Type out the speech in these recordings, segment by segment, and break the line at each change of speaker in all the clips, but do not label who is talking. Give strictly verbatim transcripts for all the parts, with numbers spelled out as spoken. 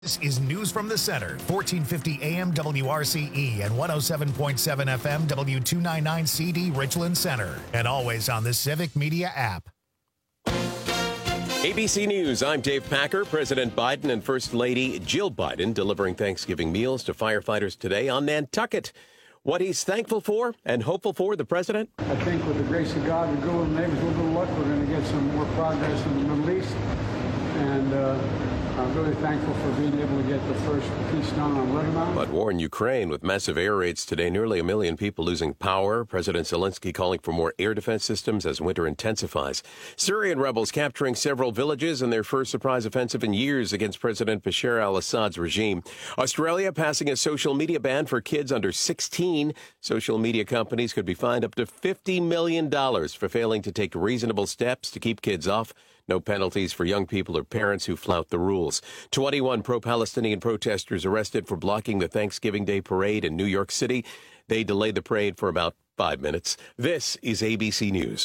This is News from the Center, fourteen fifty A M W R C E and one oh seven point seven F M W two ninety-nine C D Richland Center, and always on the Civic Media app.
A B C News, I'm Dave Packer. President Biden and First Lady Jill Biden delivering Thanksgiving meals to firefighters today on Nantucket. What he's thankful for and hopeful for, the president?
I think with the grace of God, we go and maybe with a little luck, we're going to get some more progress in the Middle East. And uh, I'm really thankful for being able to get the first piece done on Lebanon.
But war in Ukraine with massive air raids today, nearly a million people losing power. President Zelensky calling for more air defense systems as winter intensifies. Syrian rebels capturing several villages in their first surprise offensive in years against President Bashar al-Assad's regime. Australia passing a social media ban for kids under sixteen. Social media companies could be fined up to fifty million dollars for failing to take reasonable steps to keep kids off. No penalties for young people or parents who flout the rules. twenty-one pro-Palestinian protesters arrested for blocking the Thanksgiving Day parade in New York City. They delayed the parade for about five minutes. This is A B C News.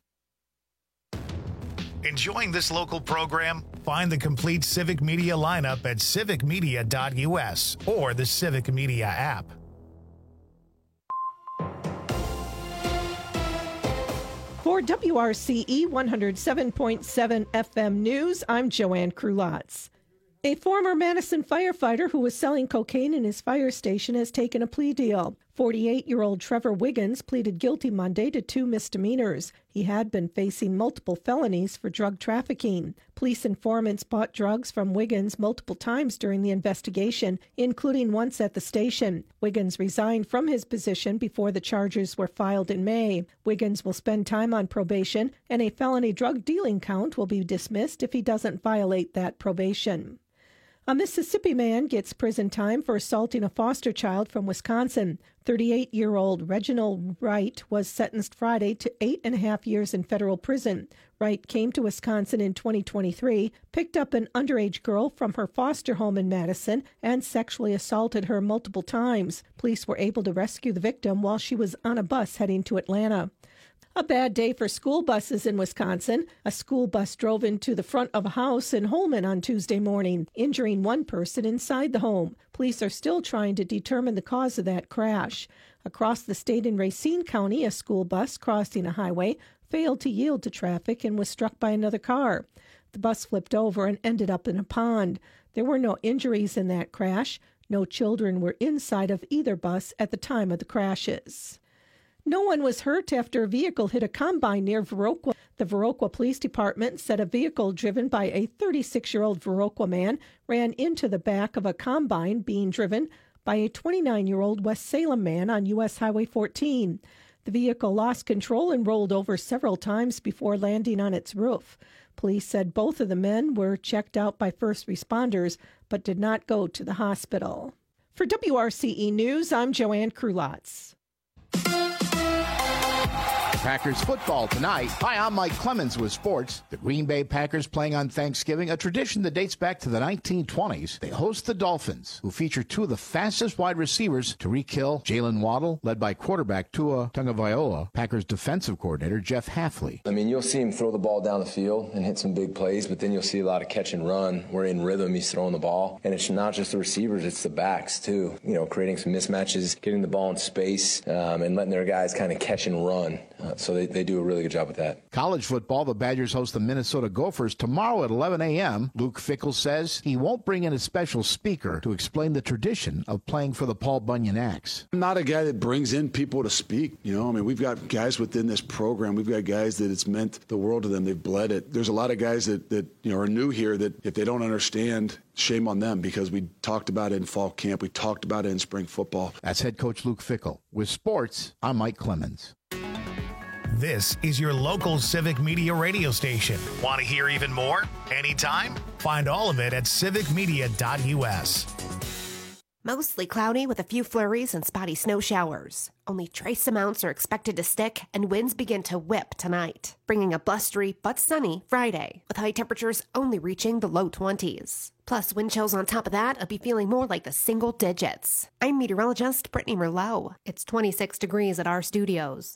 Enjoying this local program? Find the complete Civic Media lineup at civic media dot U S or the Civic Media app.
For W R C E one oh seven point seven F M News, I'm Joanne Krulotz. A former Madison firefighter who was selling cocaine in his fire station has taken a plea deal. forty-eight-year-old Trevor Wiggins pleaded guilty Monday to two misdemeanors. He had been facing multiple felonies for drug trafficking. Police informants bought drugs from Wiggins multiple times during the investigation, including once at the station. Wiggins resigned from his position before the charges were filed in May. Wiggins will spend time on probation, and a felony drug dealing count will be dismissed if he doesn't violate that probation. A Mississippi man gets prison time for assaulting a foster child from Wisconsin. thirty-eight-year-old Reginald Wright was sentenced Friday to eight and a half years in federal prison. Wright came to Wisconsin in twenty twenty-three, picked up an underage girl from her foster home in Madison, and sexually assaulted her multiple times. Police were able to rescue the victim while she was on a bus heading to Atlanta. A bad day for school buses in Wisconsin. A school bus drove into the front of a house in Holmen on Tuesday morning, injuring one person inside the home. Police are still trying to determine the cause of that crash. Across the state in Racine County, a school bus crossing a highway failed to yield to traffic and was struck by another car. The bus flipped over and ended up in a pond. There were no injuries in that crash. No children were inside of either bus at the time of the crashes. No one was hurt after a vehicle hit a combine near Viroqua. The Viroqua Police Department said a vehicle driven by a thirty-six-year-old Viroqua man ran into the back of a combine being driven by a twenty-nine-year-old West Salem man on U S Highway fourteen. The vehicle lost control and rolled over several times before landing on its roof. Police said both of the men were checked out by first responders but did not go to the hospital. For W R C E News, I'm Joanne Krulotz.
Packers football tonight. Hi, I'm Mike Clemens with sports. The Green Bay Packers playing on Thanksgiving, a tradition that dates back to the nineteen twenties. They host the Dolphins, who feature two of the fastest wide receivers, Tyreek Hill, Jalen Waddle, led by quarterback Tua Tagovailoa, Packers defensive coordinator Jeff Hafley.
I mean, you'll see him throw the ball down the field and hit some big plays, but then you'll see a lot of catch and run. We're in rhythm, he's throwing the ball. And it's not just the receivers, it's the backs, too. You know, creating some mismatches, getting the ball in space, um, and letting their guys kind of catch and run. Uh, so they, they do a really good job with that.
College football, the Badgers host the Minnesota Gophers tomorrow at eleven a.m. Luke Fickell says he won't bring in a special speaker to explain the tradition of playing for the Paul Bunyan Axe.
I'm not a guy that brings in people to speak. You know, I mean, we've got guys within this program. We've got guys that it's meant the world to them. They've bled it. There's a lot of guys that, that you know, are new here that if they don't understand, shame on them, because we talked about it in fall camp. We talked about it in spring football.
That's head coach Luke Fickell. With sports, I'm Mike Clemens.
This is your local Civic Media radio station. Want to hear even more? Anytime? Find all of it at civic media dot U S.
Mostly cloudy with a few flurries and spotty snow showers. Only trace amounts are expected to stick, and winds begin to whip tonight, bringing a blustery but sunny Friday, with high temperatures only reaching the low twenties. Plus, wind chills on top of that will be feeling more like the single digits. I'm meteorologist Brittany Merlot. It's twenty-six degrees at our studios.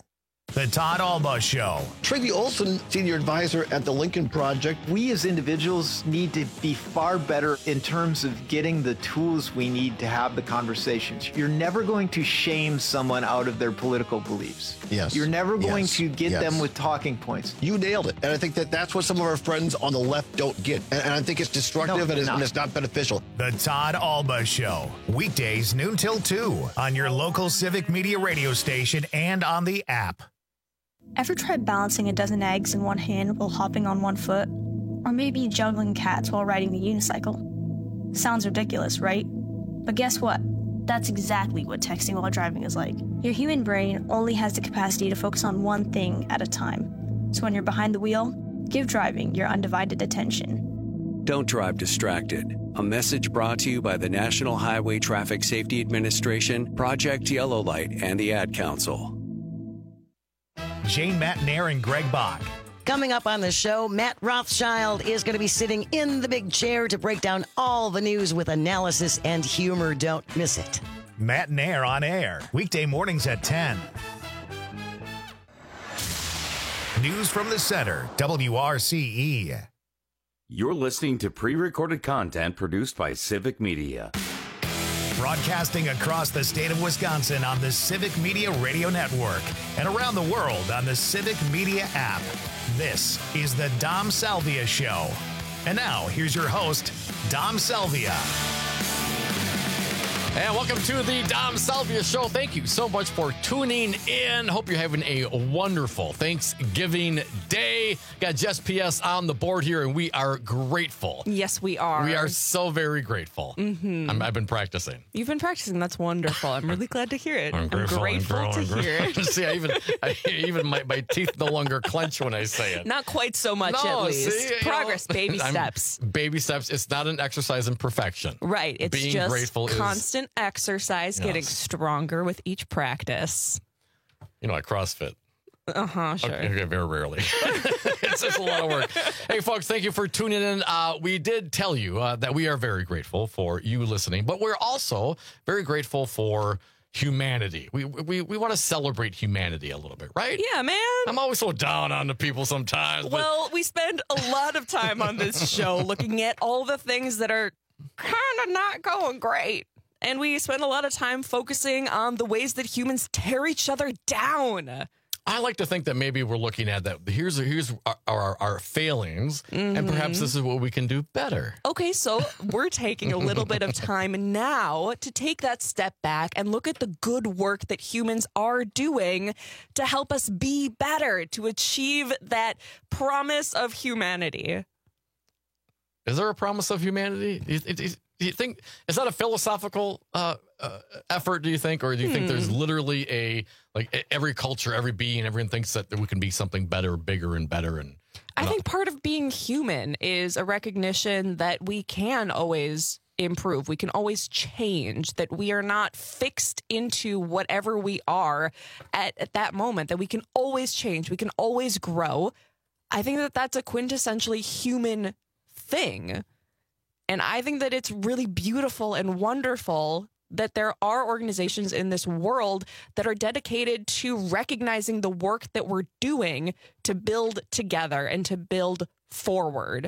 The Todd Alba Show.
Tracy Olson, senior advisor at the Lincoln Project.
We as individuals need to be far better in terms of getting the tools we need to have the conversations. You're never going to shame someone out of their political beliefs.
Yes.
You're never going
Yes.
to get
Yes.
them with talking points.
You nailed it. And I think that that's what some of our friends on the left don't get. And, and I think it's destructive
No,
and, it's,
not.
and it's not beneficial.
The Todd Alba Show. Weekdays noon till two on your local Civic Media radio station and on the app.
Ever tried balancing a dozen eggs in one hand while hopping on one foot? Or maybe juggling cats while riding the unicycle? Sounds ridiculous, right? But guess what? That's exactly what texting while driving is like. Your human brain only has the capacity to focus on one thing at a time. So when you're behind the wheel, give driving your undivided attention.
Don't drive distracted. A message brought to you by the National Highway Traffic Safety Administration, Project Yellow Light, and the Ad Council.
Jane Matnair and Greg Bach.
Coming up on the show, Matt Rothschild is going to be sitting in the big chair to break down all the news with analysis and humor. Don't miss it.
Matnair on air. Weekday mornings at ten. News from the center. W R C E.
You're listening to pre-recorded content produced by Civic Media.
Broadcasting across the state of Wisconsin on the Civic Media Radio Network and around the world on the Civic Media app. This is the Dom Salvia Show. And now, here's your host, Dom Salvia.
And welcome to the Dom Salvia Show. Thank you so much for tuning in. Hope you're having a wonderful Thanksgiving day. Got Jess P S on the board here, and we are grateful.
Yes, we are.
We are so very grateful.
Mm-hmm.
I'm, I've been practicing.
You've been practicing. That's wonderful. I'm really glad to hear it.
I'm grateful,
I'm grateful
I'm
to
grateful,
hear
I'm
it.
grateful. See, I even, I, even my, my teeth no longer clench when I say it.
Not quite so much,
No,
at least.
see, you
Progress,
know,
baby
I'm-
steps.
Baby steps. It's not an exercise in perfection.
Right. It's
Being
just
grateful is-
constant exercise, getting
Yes.
stronger with each practice.
You know, like CrossFit.
Uh-huh, sure.
Okay, okay, very rarely. It's just a lot of work. Hey, folks, thank you for tuning in. Uh, we did tell you uh, that we are very grateful for you listening, but we're also very grateful for humanity. We we we want to celebrate humanity a little bit, right?
Yeah, man.
I'm always so down on the people sometimes. But
Well, we spend a lot of time on this show looking at all the things that are kind of not going great. And we spend a lot of time focusing on the ways that humans tear each other down.
I like to think that maybe we're looking at that. Here's here's our our, our failings,
Mm-hmm.
and perhaps this is what we can do better.
Okay, so we're taking a little bit of time now to take that step back and look at the good work that humans are doing to help us be better, to achieve that promise of humanity.
Is there a promise of humanity? Do you, do you- do you think, is that a philosophical uh, uh, effort, do you think? Or do you think
Hmm.
there's literally a, like e- every culture, every being, everyone thinks that we can be something better, bigger, and better? And
I think part of being human is a recognition that we can always improve. We can always change, that we are not fixed into whatever we are at, at that moment, that we can always change. We can always grow. I think that that's a quintessentially human thing. And I think that it's really beautiful and wonderful that there are organizations in this world that are dedicated to recognizing the work that we're doing to build together and to build forward.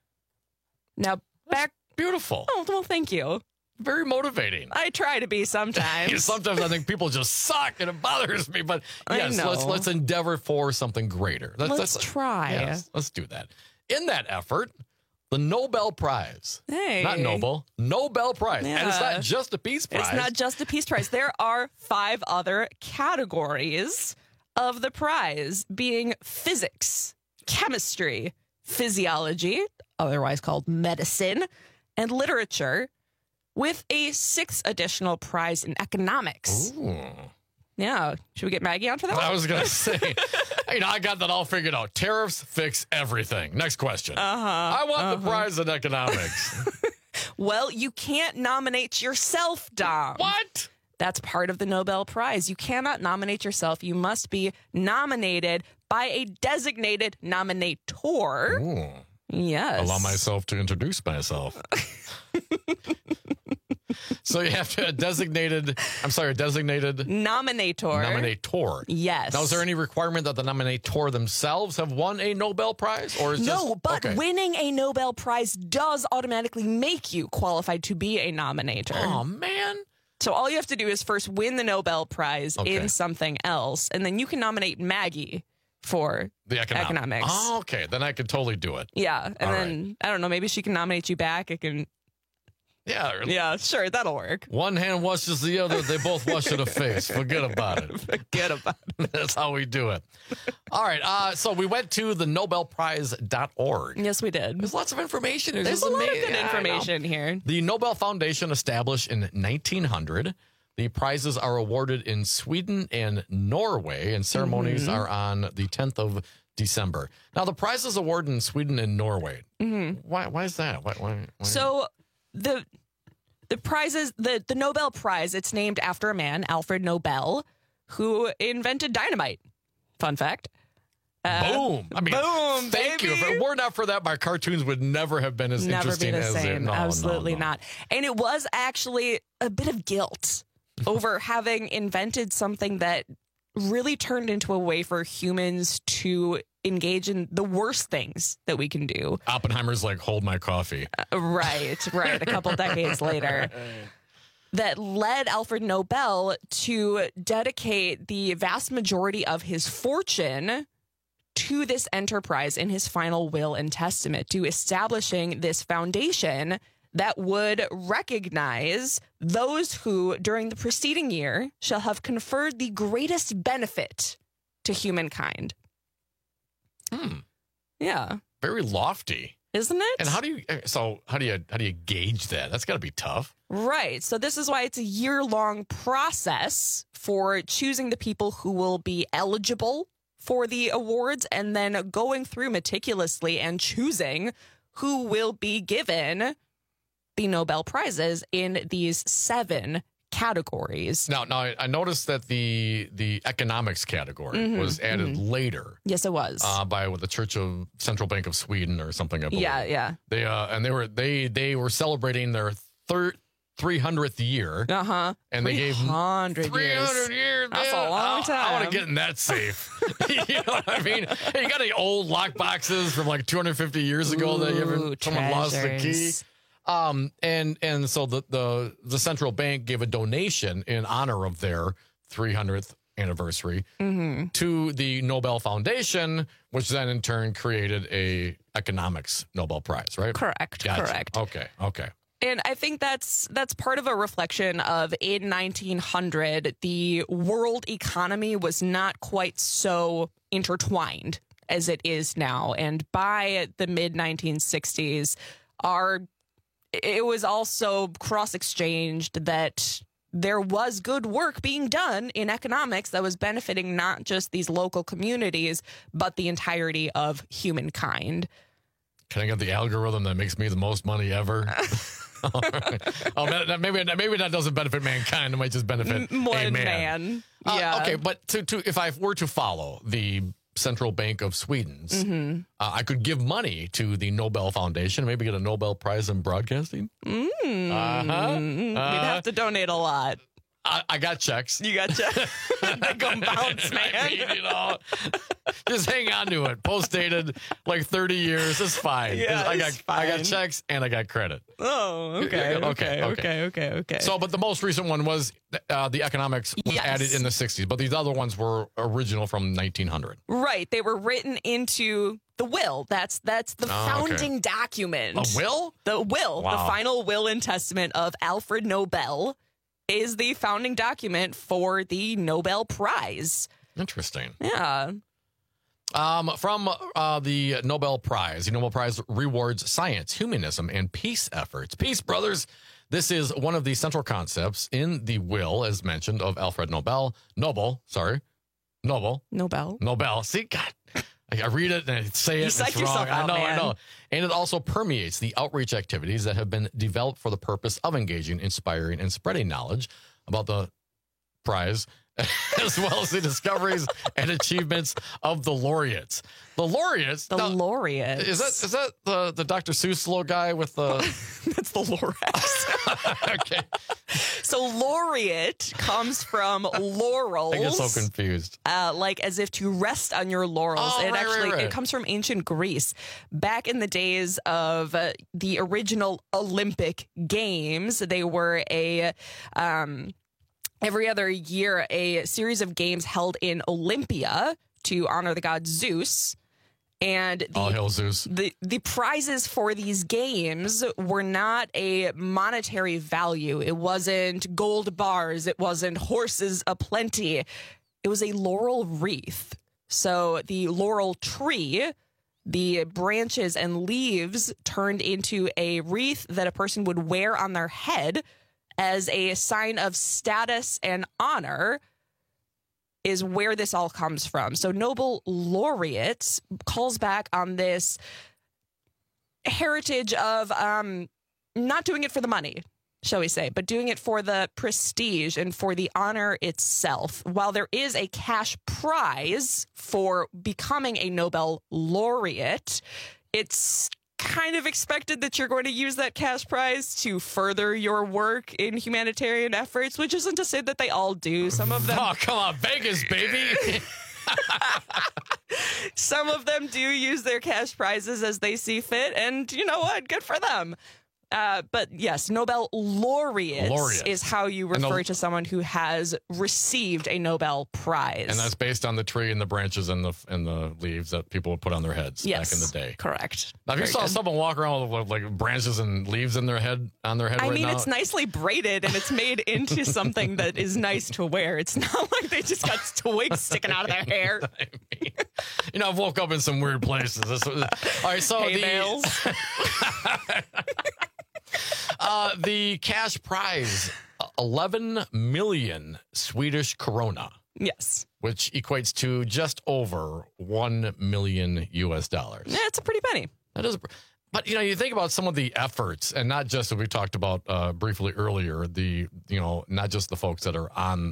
Now, back...
Beautiful.
Oh, well, thank you.
Very motivating.
I try to be sometimes.
Sometimes I think people just suck and it bothers me. But
I
yes, let's
know.
let's endeavor for something greater.
Let's try.
Yes, let's do that. In that effort, the Nobel Prize.
Hey.
Not Nobel, Nobel Prize. And it's
Yeah.
not just a Peace Prize.
It's not just a Peace Prize. There are five other categories of the prize, being physics, chemistry, physiology, otherwise called medicine, and literature, with a sixth additional prize in economics.
Ooh.
Yeah. Should we get Maggie on for that one?
I was going to say, you know, I got that all figured out. Tariffs fix everything. Next question.
Uh-huh.
I want
uh-huh.
the prize in economics.
Well, you can't nominate yourself, Dom.
What?
That's part of the Nobel Prize. You cannot nominate yourself. You must be nominated by a designated nominator.
Ooh.
Yes.
Allow myself to introduce myself. So you have to a designated, I'm sorry, a designated
nominator.
Nominator.
Yes.
Now, is there any requirement that the nominator themselves have won a Nobel Prize? Or is
no,
just,
but
okay.
winning a Nobel Prize does automatically make you qualified to be a nominator.
Oh, man.
So all you have to do is first win the Nobel Prize
Okay.
in something else, and then you can nominate Maggie for
The economic.
economics.
Oh, okay. Then I could totally do it.
Yeah, and
All
then I don't know, maybe she can nominate you back. It can.
Yeah.
Yeah, sure, that'll work.
One hand washes the other. They both wash to the face. Forget about it.
Forget about it.
That's how we do it. All right. Uh, so we went to the Nobel Prize dot org.
Yes, we did.
There's lots of information. There's,
There's
just
a lot of
amazing-
good
Yeah, I know.
information here.
The Nobel Foundation established in nineteen hundred. The prizes are awarded in Sweden and Norway, and ceremonies
Mhm.
are on the tenth of December. Now, the prizes awarded in Sweden and Norway.
Mm-hmm.
Why? Why is that? Why? why, why?
So the the prizes, the the Nobel Prize, it's named after a man, Alfred Nobel, who invented dynamite. Fun fact. Uh,
Boom! I mean,
boom,
thank
baby.
you. If it were not for that, my cartoons would never have been as
Never be
interesting
the
as they.
same.
No, no,
Absolutely
no.
not. And it was actually a bit of guilt over having invented something that really turned into a way for humans to engage in the worst things that we can do.
Oppenheimer's like, hold my coffee.
Uh, right, right. A couple decades later. That led Alfred Nobel to dedicate the vast majority of his fortune to this enterprise in his final will and testament, to establishing this foundation that would recognize those who, during the preceding year, shall have conferred the greatest benefit to humankind.
Hmm.
Yeah.
Very lofty.
Isn't it?
And how do you? So how do you? How do you gauge that? That's got to be tough.
Right. So this is why it's a year-long process for choosing the people who will be eligible for the awards and then going through meticulously and choosing who will be given the Nobel Prizes in these seven categories.
Now, now I noticed that the the economics category
Mhm,
was added
mhm.
later.
Yes, it was.
Uh, by with the Church of Central Bank of Sweden or something. I believe.
Yeah, yeah.
They uh, and they were they they were celebrating their third three hundredth year.
Uh huh.
And they gave
three hundred
three hundred years.
That's
man.
a long
I,
time.
I want to get in that safe. You know what I mean? Hey, you got any old lock boxes from like two hundred fifty years ago that you
Ooh,
ever someone lost the key?
treasures.
Um, and and so the, the the central bank gave a donation in honor of their three hundredth anniversary
Mm-hmm.
to the Nobel Foundation, which then in turn created a economics Nobel Prize, right?
Correct.
Gotcha.
Correct.
Okay. Okay.
And I think that's that's part of a reflection of in nineteen hundred, the world economy was not quite so intertwined as it is now. And by the mid nineteen sixties, our it was also cross-exchanged that there was good work being done in economics that was benefiting not just these local communities, but the entirety of humankind.
Can I get the algorithm that makes me the most money ever? Oh, man, maybe maybe that doesn't benefit mankind. It might just benefit
M- one
a man.
man.
Uh,
Yeah.
okay, but to, to if I were to follow the Central Bank of Sweden's,
Mhm.
uh, I could give money to the Nobel Foundation, maybe get a Nobel Prize in broadcasting.
Mm.
Uh-huh.
We'd
Uh,
have to donate a lot.
I, I got checks.
You got checks. They go bounce, man.
I mean, you know, just hang on to it. Post dated like thirty years. It's fine.
Yeah,
I got
it's
I got
fine.
checks and I got credit.
Oh, okay,
Okay,
okay,
okay.
okay, okay, okay.
So, but the most recent one was uh, the economics was
Yes.
added in the sixties, but these other ones were original from nineteen hundred.
Right, they were written into the will. That's that's the
Oh, okay.
founding document.
A will?
The will,
Wow.
the final will and testament of Alfred Nobel, is the founding document for the Nobel Prize.
Interesting.
Yeah.
Um, from uh, the Nobel Prize, the Nobel Prize rewards science, humanism, and peace efforts. Peace, brothers. This is one of the central concepts in the will, as mentioned, of Alfred Nobel. Nobel, sorry. Nobel.
Nobel.
Nobel. See, God, I read it and I say it.
You
It's
psych
wrong.
yourself
I
out,
know, I
man.
know. And it also permeates the outreach activities that have been developed for the purpose of engaging, inspiring, and spreading knowledge about the prize as well as the discoveries and achievements of the laureates. The laureates?
The
now,
laureates.
Is that is that the, the Doctor Seuss little guy with the...
That's the Lorax.
Okay.
So laureate comes from laurels.
I get so confused.
Uh, like as if to rest on your laurels.
Oh,
it
right,
actually
right, right.
it comes from ancient Greece. Back in the days of uh, the original Olympic Games, they were a... Um, Every other year, a series of games held in Olympia to honor the god Zeus. And the,
All hail Zeus.
The, the prizes for these games were not a monetary value. It wasn't gold bars. It wasn't horses aplenty. It was a laurel wreath. So the laurel tree, the branches and leaves turned into a wreath that a person would wear on their head as a sign of status and honor, is where this all comes from. So Nobel laureates calls back on this heritage of um, not doing it for the money, shall we say, but doing it for the prestige and for the honor itself. While there is a cash prize for becoming a Nobel laureate, it's kind of expected that you're going to use that cash prize to further your work in humanitarian efforts, which isn't to say that they all do. Some of them...
Oh, come on, Vegas, baby!
Some of them do use their cash prizes as they see fit, and you know what? Good for them. Uh, but yes, Nobel laureates,
Laureates.
is how you
And
refer
the-
to someone who has received a Nobel Prize.
And that's based on the tree and the branches and the and the leaves that people would put on their heads
Yes,
back in the day.
Correct.
Now, if you
Very
saw
good.
someone walk around with like branches and leaves in their head on their head
I
right
mean,
now,
it's nicely braided and it's made into something that is nice to wear. It's not like they just got twigs sticking out of their hair.
you know, I've woke up in some weird places. This, all right, so
Hay
the
bales.
uh, the cash prize, eleven million Swedish krona.
Yes.
Which equates to just over one million U S dollars.
Yeah, it's a pretty penny.
That is, but you know, you think about some of the efforts, and not just that we talked about uh, briefly earlier. The you know, not just the folks that are on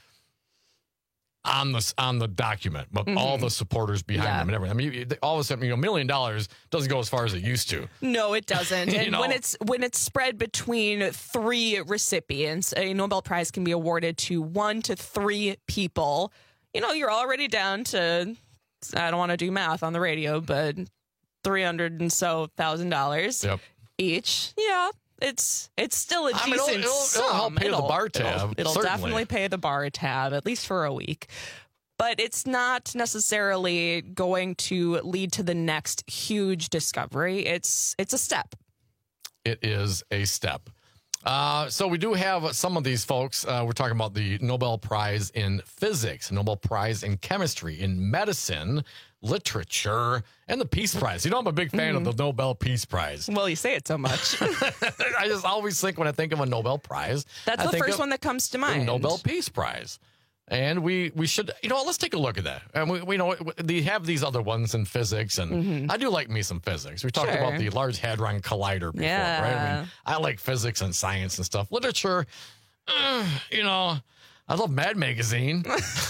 on the on the document, but
Mhm.
all the supporters behind
Yeah.
them and everything. I mean, you- they- all of a sudden, you know, a million dollars doesn't go as far as it used to.
No, it doesn't.
You
And
know?
when it's when it's spread between three recipients, a Nobel Prize can be awarded to one to three people. You know, you're already down to, I don't want to do math on the radio, but three hundred and so thousand dollars
Yep.
each. Yeah. It's it's still a
I mean, it'll-
decent
it'll- it'll
sum.
help pay the bar tab,
It'll, it'll
certainly.
definitely pay the bar tab, at least for a week. But it's not necessarily going to lead to the next huge discovery. It's it's a step.
It is a step. Uh, so we do have some of these folks. Uh, we're talking about the Nobel Prize in Physics, Nobel Prize in Chemistry, in Medicine, Literature, and the Peace Prize. You know, I'm a big fan
Mm-hmm.
of the Nobel Peace Prize.
Well, you say it so much.
I just always think when I think of a Nobel Prize,
That's
I
the
think
first
of
one that comes to
the
mind.
Nobel Peace Prize. And we, we should, you know, let's take a look at that. And we, we know they have these other ones in physics, and
Mhm.
I do like me some physics. We talked
Sure.
about the Large Hadron Collider before,
Yeah.
right? I mean, I like physics and science and stuff. Literature, uh, you know, I love Mad Magazine.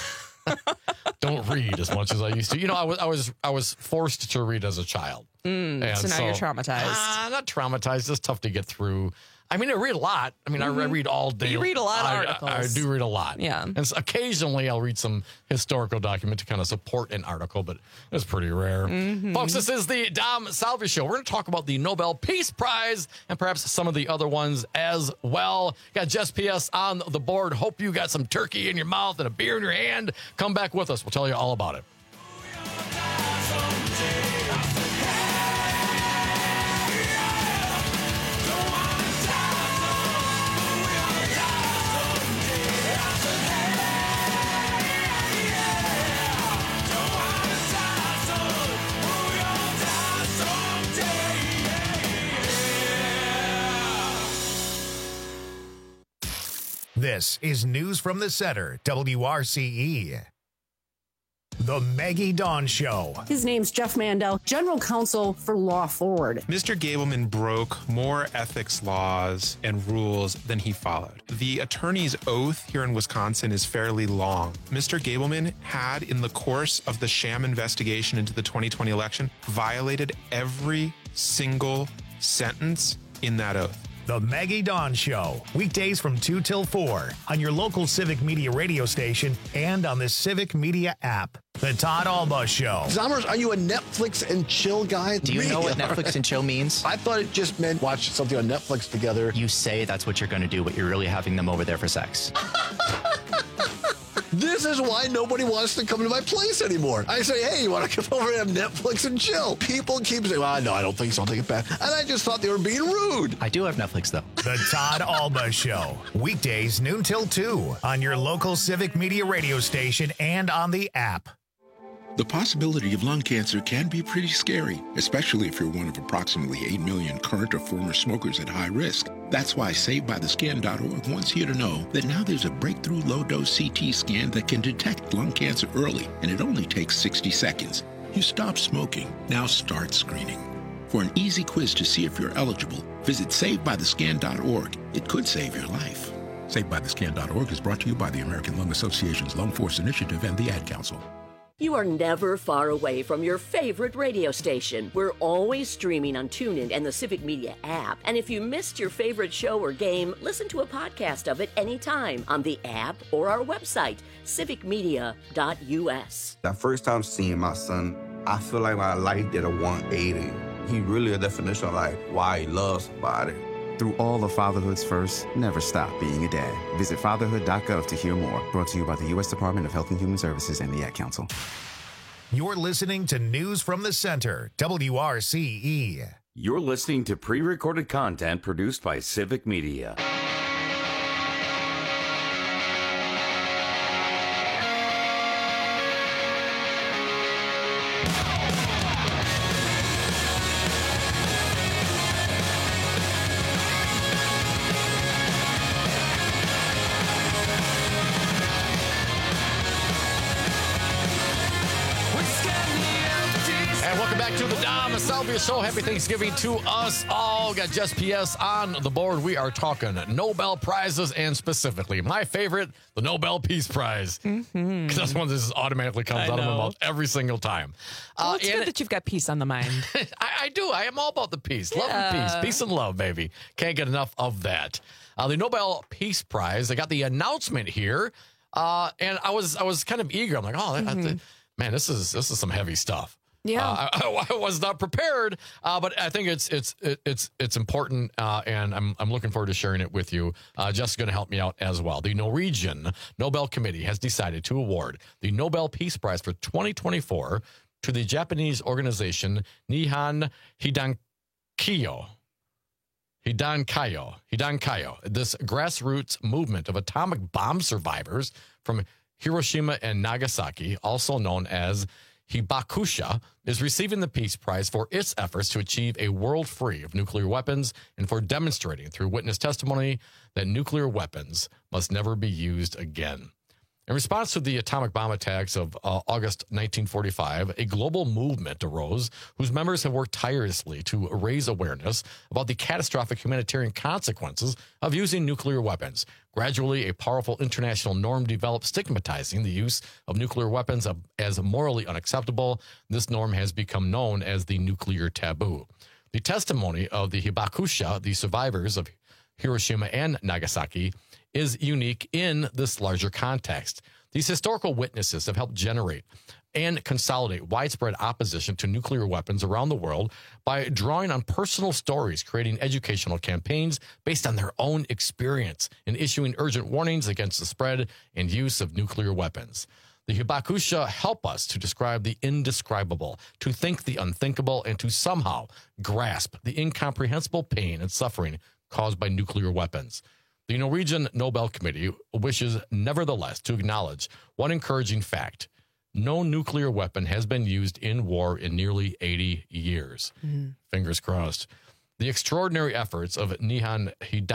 Don't read as much as I used to. You know, I was I was I was forced to read as a child.
Mm,
And
so now you're traumatized.
Ah, not traumatized. It's tough to get through. I mean, I read a lot. I mean, I, I
Mhm.
read all day.
You read a lot of
I-
articles.
I, I do read a lot.
Yeah.
And so occasionally I'll read some historical document to kind of support an article, but it's pretty rare.
Mhm.
Folks, this is the Dom Salvi Show. We're going to talk about the Nobel Peace Prize and perhaps some of the other ones as well. Got Jess P S on the board. Hope you got some turkey in your mouth and a beer in your hand. Come back with us. We'll tell you all about it.
This is News from the Center, W R C E. The Maggie Dawn Show.
His name's Jeff Mandel, General Counsel for Law Forward.
Mister Gableman broke more ethics laws and rules than he followed. The attorney's oath here in Wisconsin is fairly long. Mister Gableman had, in the course of the sham investigation into the twenty twenty election, violated every single sentence in that oath.
The Maggie Dawn Show, weekdays from two till four on your local Civic Media radio station and on the Civic Media app. The Todd Alba Show.
Zommers, are you a Netflix and chill guy?
Do you
Me?
know what Netflix and chill means?
I thought it just meant watch something on Netflix together.
You say that's what you're going to do, but you're really having them over there for sex.
This is why nobody wants to come to my place anymore. I say, hey, you want to come over and have Netflix and chill? People keep saying, well, no, I don't think so. I'll take it back. And I just thought they were being rude.
I do have Netflix, though.
The Todd Alba Show, weekdays noon till two on your local Civic Media radio station and on the app.
The possibility of lung cancer can be pretty scary, especially if you're one of approximately eight million current or former smokers at high risk. That's why Saved By The Scan dot org wants you to know that now there's a breakthrough low-dose C T scan that can detect lung cancer early, and it only takes sixty seconds. You stop smoking, now start screening. For an easy quiz to see if you're eligible, visit Saved By The Scan dot org. It could save your life. Saved By The Scan dot org is brought to you by the American Lung Association's Lung Force Initiative and the Ad Council.
You are never far away from your favorite radio station. We're always streaming on TuneIn and the Civic Media app. And if you missed your favorite show or game, listen to a podcast of it anytime on the app or our website, civic media dot u s.
That first time seeing my son, I feel like my life did a one eighty. He really a definition of like why he loves somebody.
Through all of fatherhood's first, never stop being a dad. Visit fatherhood dot gov to hear more. Brought to you by the U S Department of Health and Human Services and the Ad Council.
You're listening to News from the Center, W R C E.
You're listening to pre-recorded content produced by Civic Media.
So happy Thanksgiving to us all. Got Just P S on the board. We are talking Nobel Prizes and specifically my favorite, the Nobel Peace Prize. Mm-hmm. That's one that just automatically comes I out know. of my mouth every single time.
Well, uh, it's good that you've got peace on the mind.
I, I do. I am all about the peace. Yeah. Love and peace. Peace and love, baby. Can't get enough of that. Uh, the Nobel Peace Prize, they got the announcement here. Uh, and I was I was kind of eager. I'm like, oh, mm-hmm. that, man, this is this is some heavy stuff.
Yeah,
uh, I, I was not prepared, uh, but I think it's it's it's it's important, uh, and I'm I'm looking forward to sharing it with you. Uh, Jessica's going to help me out as well. The Norwegian Nobel Committee has decided to award the Nobel Peace Prize for twenty twenty-four to the Japanese organization Nihon Hidankiyo. Hidankayo, Hidankayo, this grassroots movement of atomic bomb survivors from Hiroshima and Nagasaki, also known as Hibakusha, is receiving the Peace Prize for its efforts to achieve a world free of nuclear weapons and for demonstrating through witness testimony that nuclear weapons must never be used again. In response to the atomic bomb attacks of uh, August nineteen forty-five, a global movement arose whose members have worked tirelessly to raise awareness about the catastrophic humanitarian consequences of using nuclear weapons. Gradually, a powerful international norm developed stigmatizing the use of nuclear weapons as morally unacceptable. This norm has become known as the nuclear taboo. The testimony of the Hibakusha, the survivors of Hiroshima and Nagasaki, is unique in this larger context. These historical witnesses have helped generate and consolidate widespread opposition to nuclear weapons around the world by drawing on personal stories, creating educational campaigns based on their own experience, and issuing urgent warnings against the spread and use of nuclear weapons. The Hibakusha help us to describe the indescribable, to think the unthinkable, and to somehow grasp the incomprehensible pain and suffering caused by nuclear weapons. The Norwegian Nobel Committee wishes, nevertheless, to acknowledge one encouraging fact. No nuclear weapon has been used in war in nearly eighty years. Mm-hmm. Fingers crossed. The extraordinary efforts of Nihon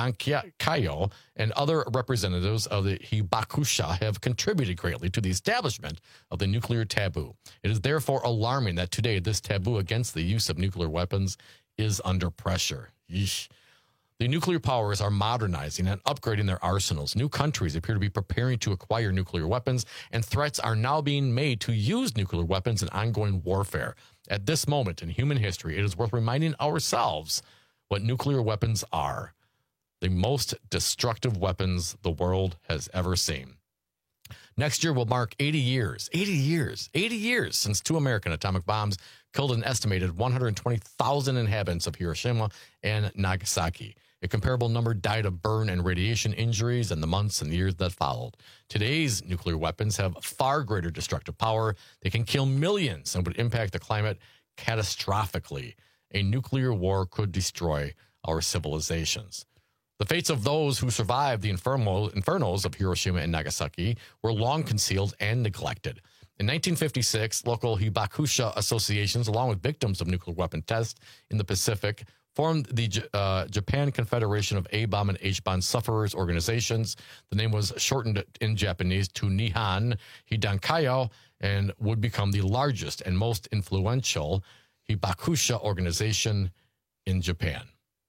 Hidankayo and other representatives of the Hibakusha have contributed greatly to the establishment of the nuclear taboo. It is therefore alarming that today this taboo against the use of nuclear weapons is under pressure. Yeesh. The nuclear powers are modernizing and upgrading their arsenals. New countries appear to be preparing to acquire nuclear weapons, and threats are now being made to use nuclear weapons in ongoing warfare. At this moment in human history, it is worth reminding ourselves what nuclear weapons are: the most destructive weapons the world has ever seen. Next year will mark eighty years, eighty years, eighty years since two American atomic bombs killed an estimated one hundred twenty thousand inhabitants of Hiroshima and Nagasaki. A comparable number died of burn and radiation injuries in the months and years that followed. Today's nuclear weapons have far greater destructive power. They can kill millions and would impact the climate catastrophically. A nuclear war could destroy our civilizations. The fates of those who survived the inferno, infernos of Hiroshima and Nagasaki were long concealed and neglected. In nineteen fifty-six, local Hibakusha associations, along with victims of nuclear weapon tests in the Pacific, formed the uh, Japan Confederation of A-bomb and H-bomb sufferers organizations. The name was shortened in Japanese to Nihon Hidankayo and would become the largest and most influential Hibakusha organization in Japan.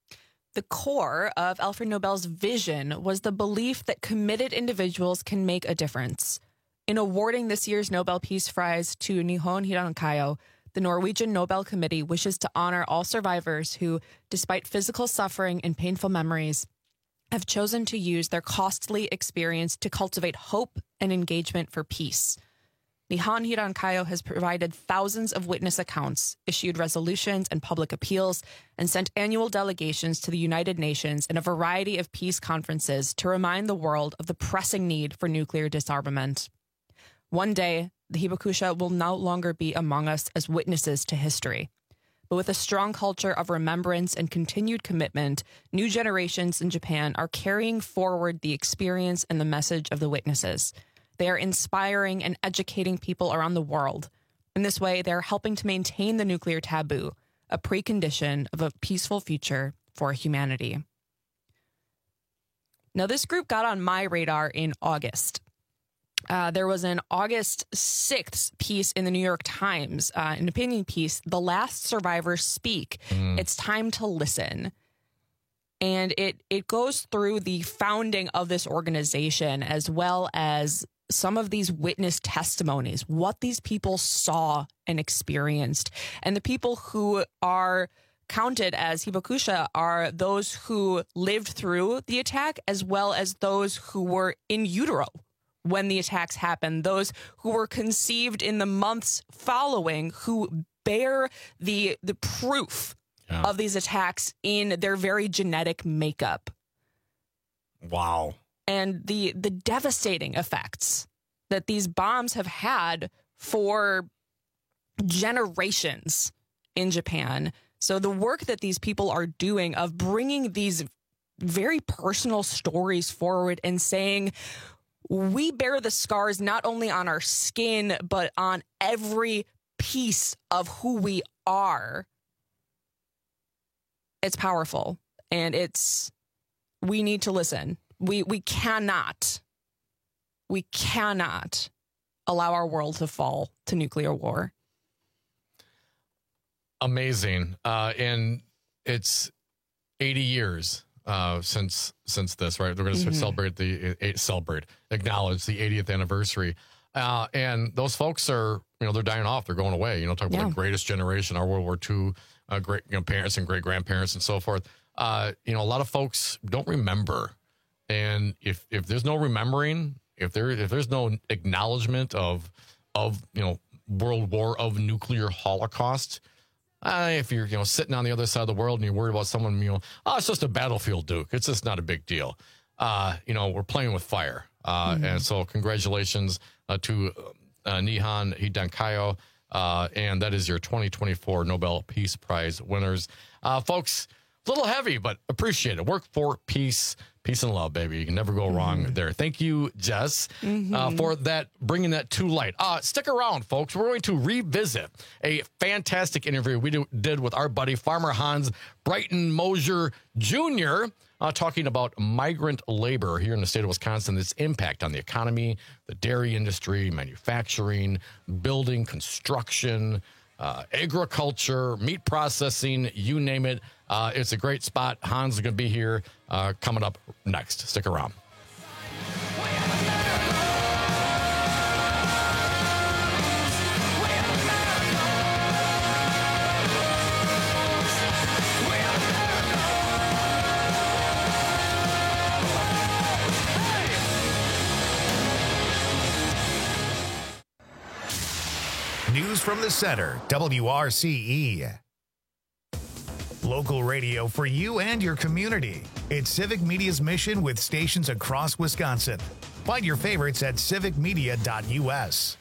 The core of Alfred Nobel's vision was the belief that committed individuals can make a difference. In awarding this year's Nobel Peace Prize to Nihon Hidankayo, the Norwegian Nobel Committee wishes to honor all survivors who, despite physical suffering and painful memories, have chosen to use their costly experience to cultivate hope and engagement for peace. Nihon Hidankayo has provided thousands of witness accounts, issued resolutions and public appeals, and sent annual delegations to the United Nations and a variety of peace conferences to remind the world of the pressing need for nuclear disarmament. One day, the Hibakusha will no longer be among us as witnesses to history. But with a strong culture of remembrance and continued commitment, new generations in Japan are carrying forward the experience and the message of the witnesses. They are inspiring and educating people around the world. In this way, they are helping to maintain the nuclear taboo, a precondition of a peaceful future for humanity. Now, this group got on my radar in August. Uh, there was an August sixth piece in the New York Times, uh, an opinion piece, The Last Survivors Speak. Mm. It's time to listen. And it, it goes through the founding of this organization as well as some of these witness testimonies, what these people saw and experienced. And the people who are counted as Hibakusha are those who lived through the attack as well as those who were in utero when the attacks happened, those who were conceived in the months following, who bear the the proof yeah. of these attacks in their very genetic makeup.
Wow.
And the the devastating effects that these bombs have had for generations in Japan. So the work that these people are doing of bringing these very personal stories forward and saying, we bear the scars not only on our skin, but on every piece of who we are. It's powerful, and it's, we need to listen. We we cannot, we cannot allow our world to fall to nuclear war.
Amazing. Uh, and it's eighty years uh, since since this, right? We're going to mm-hmm. celebrate the uh, celebrate, acknowledge the eightieth anniversary. Uh, and those folks are, you know, they're dying off. They're going away. You know, talk about yeah. the greatest generation, our World War Two uh, great you know, parents and great grandparents and so forth. Uh, you know, a lot of folks don't remember. And if if there's no remembering, if there if there's no acknowledgement of of you know World War of nuclear holocaust. Uh, if you're, you know, sitting on the other side of the world and you're worried about someone, you know, oh, it's just a battlefield, Duke. It's just not a big deal. Uh, you know, we're playing with fire. Uh, mm-hmm. And so congratulations uh, to uh, Nihon Hidankayo. Uh, and that is your twenty twenty-four Nobel Peace Prize winners. Uh, folks, a little heavy, but appreciate it. Work for peace, peace and love, baby. You can never go wrong mm-hmm. there. Thank you, Jess, mm-hmm. uh, for that, bringing that to light. Uh, stick around, folks. We're going to revisit a fantastic interview we do, did with our buddy, Farmer Hans Brighton Mosier Junior, uh, talking about migrant labor here in the state of Wisconsin, its impact on the economy, the dairy industry, manufacturing, building, construction, Uh, agriculture, meat processing, you name it. Uh, it's a great spot. Hans is going to be here uh, coming up next. Stick around.
News from the center, W R C E. Local radio for you and your community. It's Civic Media's mission with stations across Wisconsin. Find your favorites at civic media dot U S.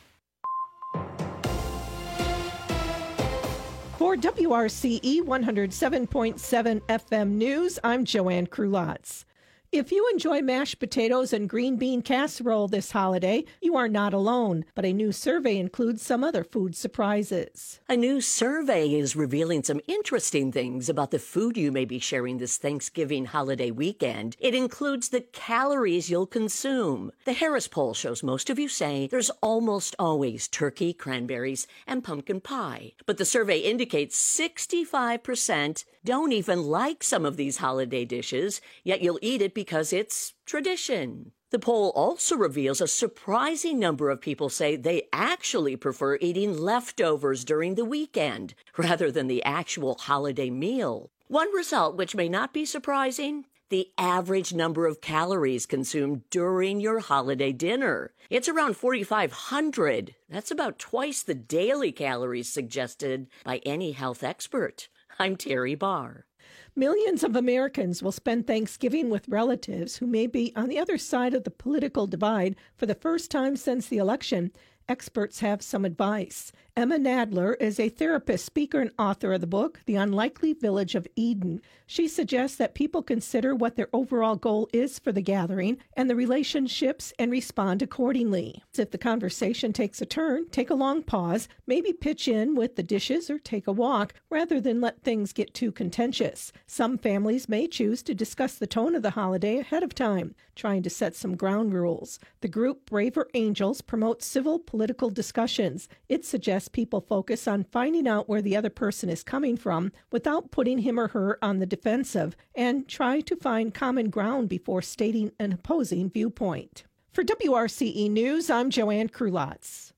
For W R C E one oh seven point seven F M News, I'm Joanne Krulotz. If you enjoy mashed potatoes and green bean casserole this holiday, you are not alone, but a new survey includes some other food surprises.
A new survey is revealing some interesting things about the food you may be sharing this Thanksgiving holiday weekend. It includes the calories you'll consume. The Harris poll shows most of you say there's almost always turkey, cranberries, and pumpkin pie. But the survey indicates sixty-five percent don't even like some of these holiday dishes, yet you'll eat it because it's tradition. The poll also reveals a surprising number of people say they actually prefer eating leftovers during the weekend rather than the actual holiday meal. One result, which may not be surprising, the average number of calories consumed during your holiday dinner. It's around forty-five hundred. That's about twice the daily calories suggested by any health expert. I'm Terry Barr.
Millions of Americans will spend Thanksgiving with relatives who may be on the other side of the political divide for the first time since the election. Experts have some advice. Emma Nadler is a therapist, speaker, and author of the book, The Unlikely Village of Eden. She suggests that people consider what their overall goal is for the gathering and the relationships and respond accordingly. If the conversation takes a turn, take a long pause, maybe pitch in with the dishes or take a walk rather than let things get too contentious. Some families may choose to discuss the tone of the holiday ahead of time, trying to set some ground rules. The group Braver Angels promotes civil political discussions. It suggests people focus on finding out where the other person is coming from without putting him or her on the defensive and try to find common ground before stating an opposing viewpoint. For W R C E News, I'm Joanne Krulotz.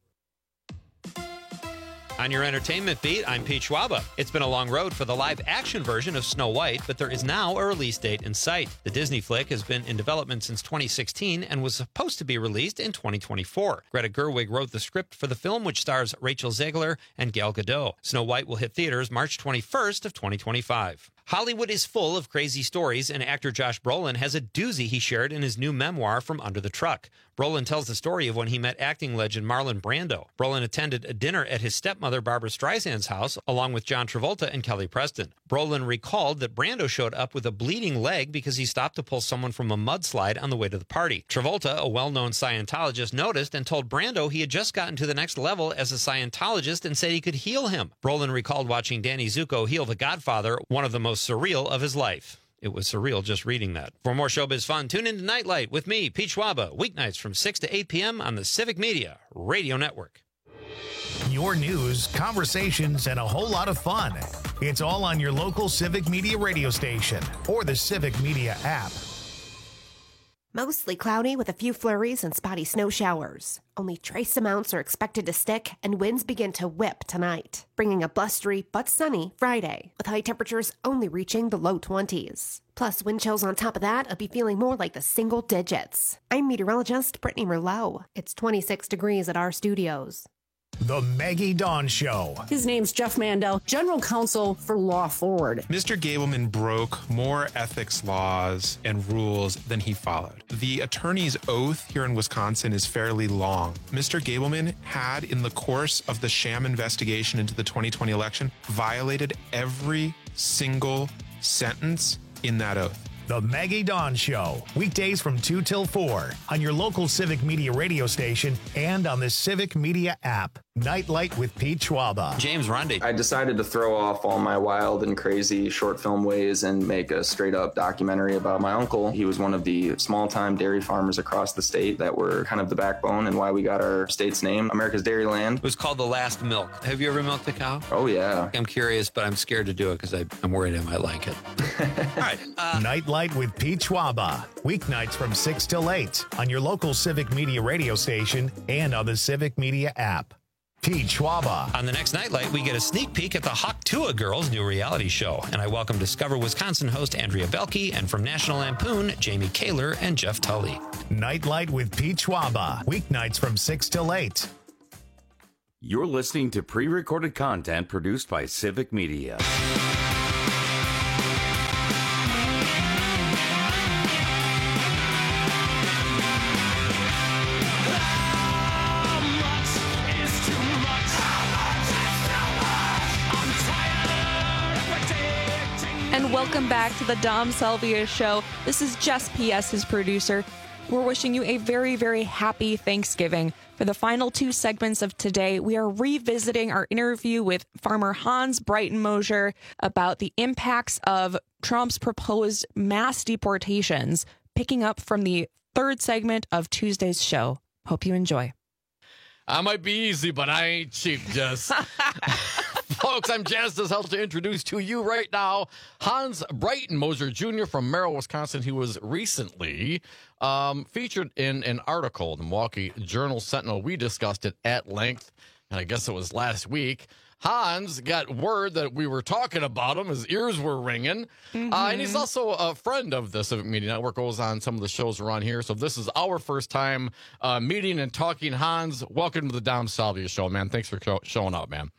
On your entertainment beat, I'm Pete Schwaba. It's been a long road for the live-action version of Snow White, but there is now a release date in sight. The Disney flick has been in development since twenty sixteen and was supposed to be released in twenty twenty-four. Greta Gerwig wrote the script for the film, which stars Rachel Zegler and Gal Gadot. Snow White will hit theaters March twenty-first of twenty twenty-five. Hollywood is full of crazy stories, and actor Josh Brolin has a doozy he shared in his new memoir, From Under the Truck. Brolin tells the story of when he met acting legend Marlon Brando. Brolin attended a dinner at his stepmother Barbara Streisand's house, along with John Travolta and Kelly Preston. Brolin recalled that Brando showed up with a bleeding leg because he stopped to pull someone from a mudslide on the way to the party. Travolta, a well-known Scientologist, noticed and told Brando he had just gotten to the next level as a Scientologist and said he could heal him. Brolin recalled watching Danny Zuko heal The Godfather, one of the most surreal of his life. It was surreal just reading that. For more showbiz fun, tune in to Nightlight with me, Pete Schwaba, weeknights from six to eight p.m. on the Civic Media Radio Network.
Your news, conversations, and a whole lot of fun. It's all on your local Civic Media radio station or the Civic Media app.
Mostly cloudy with a few flurries and spotty snow showers. Only trace amounts are expected to stick, and winds begin to whip tonight, bringing a blustery but sunny Friday, with high temperatures only reaching the low twenties. Plus, wind chills on top of that, I'll be feeling more like the single digits. I'm meteorologist Brittany Merlot. It's twenty-six degrees at our studios.
The Maggie Dawn Show.
His name's Jeff Mandel, General Counsel for Law Forward.
Mister Gableman broke more ethics laws and rules than he followed. The attorney's oath here in Wisconsin is fairly long. Mister Gableman had, in the course of the sham investigation into the twenty twenty election, violated every single sentence in that oath.
The Maggie Dawn Show, weekdays from two till four on your local Civic Media radio station and on the Civic Media app. Nightlight with Pete Schwaba.
James Ronde.
I decided to throw off all my wild and crazy short film ways and make a straight up documentary about my uncle. He was one of the small time dairy farmers across the state that were kind of the backbone and why we got our state's name, America's Dairyland.
It was called The Last Milk. Have you ever milked a cow?
Oh, yeah.
I'm curious, but I'm scared to do it because I'm worried I might like it. All right. Uh,
Nightlight with Pete Schwaba. Weeknights from six till eight on your local Civic Media radio station and on the Civic Media app. Pete Schwaba.
On the next Nightlight, we get a sneak peek at the Hawktua Girls new reality show. And I welcome Discover Wisconsin host Andrea Belke and from National Lampoon, Jamie Kaler and Jeff Tully.
Nightlight with Pete Schwaba. Weeknights from six till eight.
You're listening to pre-recorded content produced by Civic Media.
And welcome back to the Dom Salvia Show. This is Jess P S, his producer. We're wishing you a very, very happy Thanksgiving. For the final two segments of today, we are revisiting our interview with farmer Hans Breitenmoser about the impacts of Trump's proposed mass deportations, picking up from the third segment of Tuesday's show. Hope you enjoy.
I might be easy, but I ain't cheap, Jess. Folks, I'm jazzed as hell to introduce to you right now Hans Breitenmoser Junior from Merrill, Wisconsin. He was recently um, featured in an article in the Milwaukee Journal Sentinel. We discussed it at length, and I guess it was last week. Hans got word that we were talking about him. His ears were ringing. Mm-hmm. Uh, and he's also a friend of the Civic Media Network, goes on some of the shows around here. So this is our first time uh, meeting and talking. Hans, welcome to the Dom Salvia Show, man. Thanks for co- showing up, man.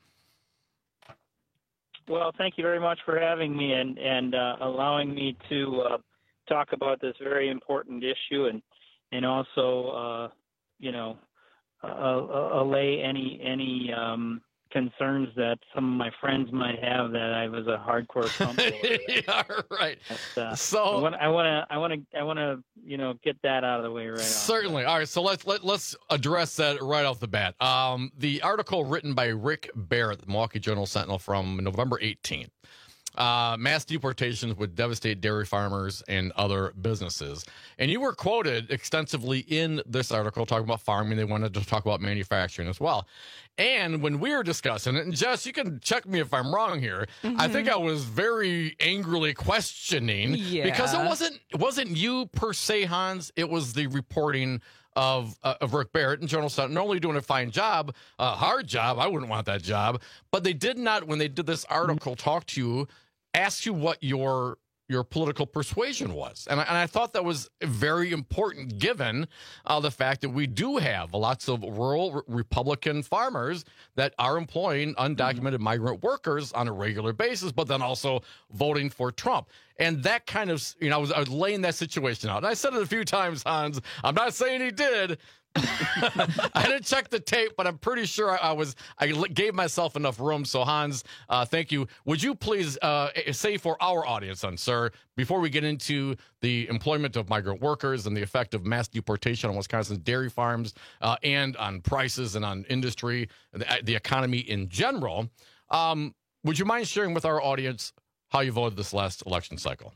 Well, thank you very much for having me and, and uh, allowing me to uh, talk about this very important issue and and also, uh, you know, uh, allay any any um, concerns that some of my friends might have that I was a hardcore Trump voter.
Yeah, right.
But, uh,
so
I want, I want to, I want to, I want to, you know, get that out of the way right off.
Certainly. All right. So let's let, let's address that right off the bat. Um, the article written by Rick Barrett, the Milwaukee Journal Sentinel, from November eighteenth. Uh, mass deportations would devastate dairy farmers and other businesses. And you were quoted extensively in this article talking about farming. They wanted to talk about manufacturing as well. And when we were discussing it, and Jess, you can check me if I'm wrong here, mm-hmm. I think I was very angrily questioning
yeah.
because it wasn't it wasn't you per se, Hans. It was the reporting of uh, of Rick Barrett and Journal Sentinel, normally doing a fine job, a hard job. I wouldn't want that job. But they did not, when they did this article, talk to you, ask you what your your political persuasion was. And I, and I thought that was very important given uh, the fact that we do have lots of rural re- Republican farmers that are employing undocumented mm-hmm. migrant workers on a regular basis, but then also voting for Trump. And that kind of, you know, I was, I was laying that situation out. And I said it a few times, Hans. I'm not saying he did. I didn't check the tape, but I'm pretty sure I, I was. I gave myself enough room. So, Hans, uh, thank you. Would you please uh, say for our audience, then, sir, before we get into the employment of migrant workers and the effect of mass deportation on Wisconsin's dairy farms uh, and on prices and on industry, the, the economy in general, um, would you mind sharing with our audience how you voted this last election cycle?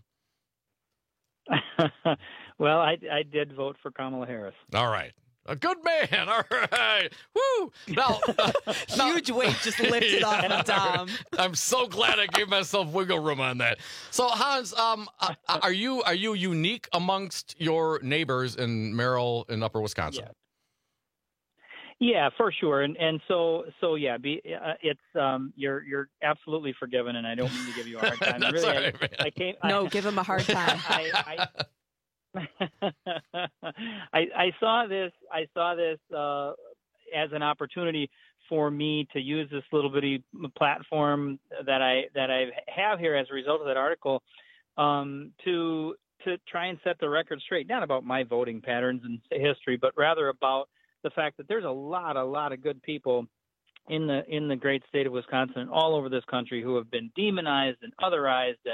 Well, I, I did vote for Kamala Harris.
All right. A good man. All right. Woo. Now, uh,
huge weight just lifted off of Dom.
I'm so glad I gave myself wiggle room on that. So, Hans, um, are you are you unique amongst your neighbors in Merrill and Upper Wisconsin?
Yeah. Yeah, for sure, and and so so yeah, be, uh, it's um, you're you're absolutely forgiven, and I don't mean to give you a hard time.
That's
really,
all right,
I,
man.
I came.
No,
I,
give him a hard time.
I, I, I, I saw this. I saw this uh, as an opportunity for me to use this little bitty platform that I that I have here as a result of that article um, to to try and set the record straight, not about my voting patterns and history, but rather about the fact that there's a lot, a lot of good people in the in the great state of Wisconsin and all over this country who have been demonized and otherized and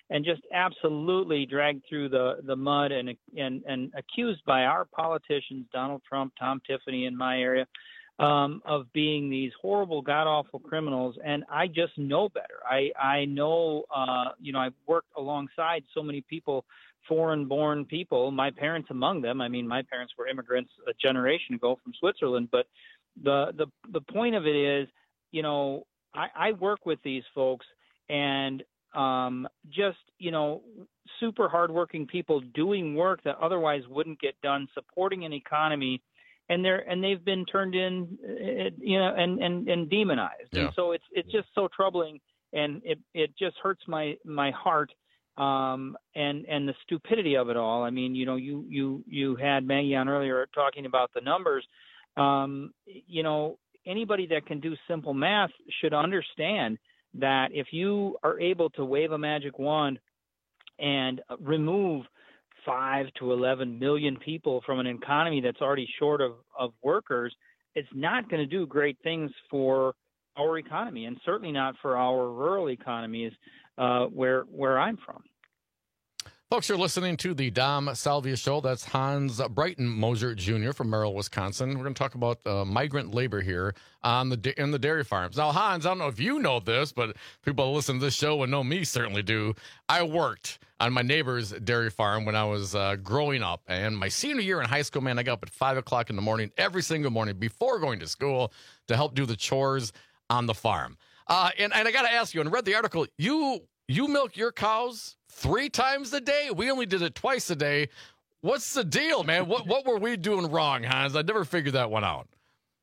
and just absolutely dragged through the, the mud and, and, and accused by our politicians, Donald Trump, Tom Tiffany in my area, um, of being these horrible, god-awful criminals. And I just know better. I, I know, uh, you know, I've worked alongside so many people, foreign-born people, my parents among them. I mean, my parents were immigrants a generation ago from Switzerland. But the the, the point of it is, you know, I, I work with these folks and um, just, you know, super hardworking people doing work that otherwise wouldn't get done, supporting an economy, and they're and they've been turned in, you know, and and, and demonized.
Yeah.
And so it's it's just so troubling, and it it just hurts my my heart. Um, and, and the stupidity of it all. I mean, you know, you, you, you had Maggie on earlier talking about the numbers. Um, you know, anybody that can do simple math should understand that if you are able to wave a magic wand and remove five to eleven million people from an economy that's already short of, of workers, it's not going to do great things for our economy, and certainly not for our rural economies. Uh, where where I'm from.
Folks, you're listening to the Dom Salvia Show. That's Hans Breitenmoser Junior from Merrill, Wisconsin. We're going to talk about uh, migrant labor here on the in the dairy farms. Now, Hans, I don't know if you know this, but people who listen to this show and know me certainly do. I worked on my neighbor's dairy farm when I was uh, growing up. And my senior year in high school, man, I got up at five o'clock in the morning every single morning before going to school to help do the chores on the farm. Uh, and, and I got to ask you, and read the article, you you milk your cows three times a day? We only did it twice a day. What's the deal, man? What what were we doing wrong, Hans? I never figured that one out.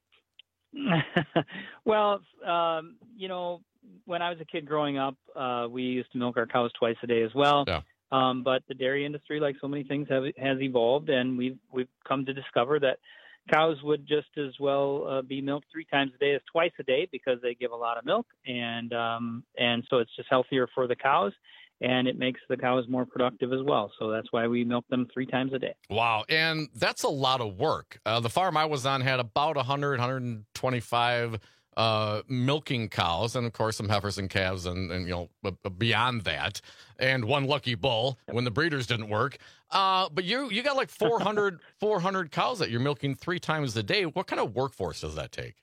Well, um, you know, when I was a kid growing up, uh, we used to milk our cows twice a day as well.
Yeah.
Um, but the dairy industry, like so many things, have has evolved, and we've we've come to discover that cows would just as well uh, be milked three times a day as twice a day because they give a lot of milk, and um, and so it's just healthier for the cows, and it makes the cows more productive as well. So that's why we milk them three times a day.
Wow, and that's a lot of work. Uh, the farm I was on had about one hundred, one hundred twenty-five uh, milking cows, and of course some heifers and calves, and, and you know beyond that, and one lucky bull when the breeders didn't work. Uh, but you you got like four hundred, four hundred cows that you're milking three times a day. What kind of workforce does that take?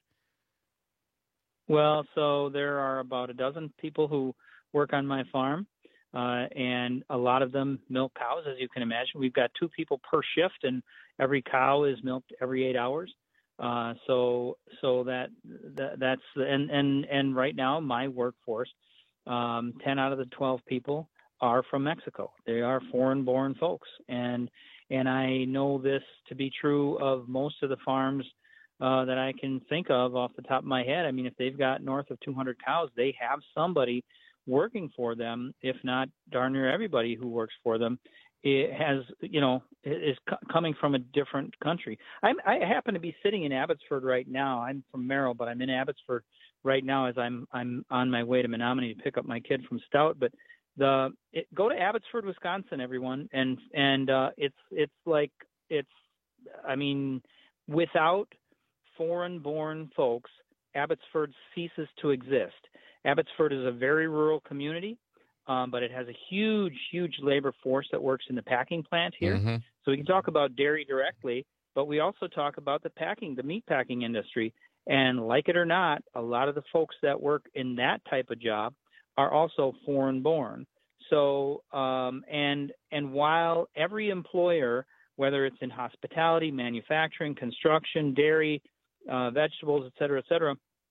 Well, so there are about a dozen people who work on my farm, uh, and a lot of them milk cows, as you can imagine. We've got two people per shift, and every cow is milked every eight hours. Uh, so so that, that that's and and and right now my workforce, um, ten out of the twelve people are from Mexico. They are foreign-born folks, and and I know this to be true of most of the farms uh, that I can think of off the top of my head. I mean, if they've got north of two hundred cows, they have somebody working for them. If not darn near everybody who works for them, it has, you know, is c- coming from a different country. I'm, I happen to be sitting in Abbotsford right now. I'm from Merrill, but I'm in Abbotsford right now as I'm I'm on my way to Menominee to pick up my kid from Stout. But the it, go to Abbotsford, Wisconsin, everyone, and and uh, it's it's like it's. I mean, without foreign-born folks, Abbotsford ceases to exist. Abbotsford is a very rural community. Um, but it has a huge, huge labor force that works in the packing plant here.
Mm-hmm.
So we can talk about dairy directly, but we also talk about the packing, the meat packing industry. And like it or not, a lot of the folks that work in that type of job are also foreign born. So, um, and and while every employer, whether it's in hospitality, manufacturing, construction, dairy, uh, vegetables, et cetera, et cetera,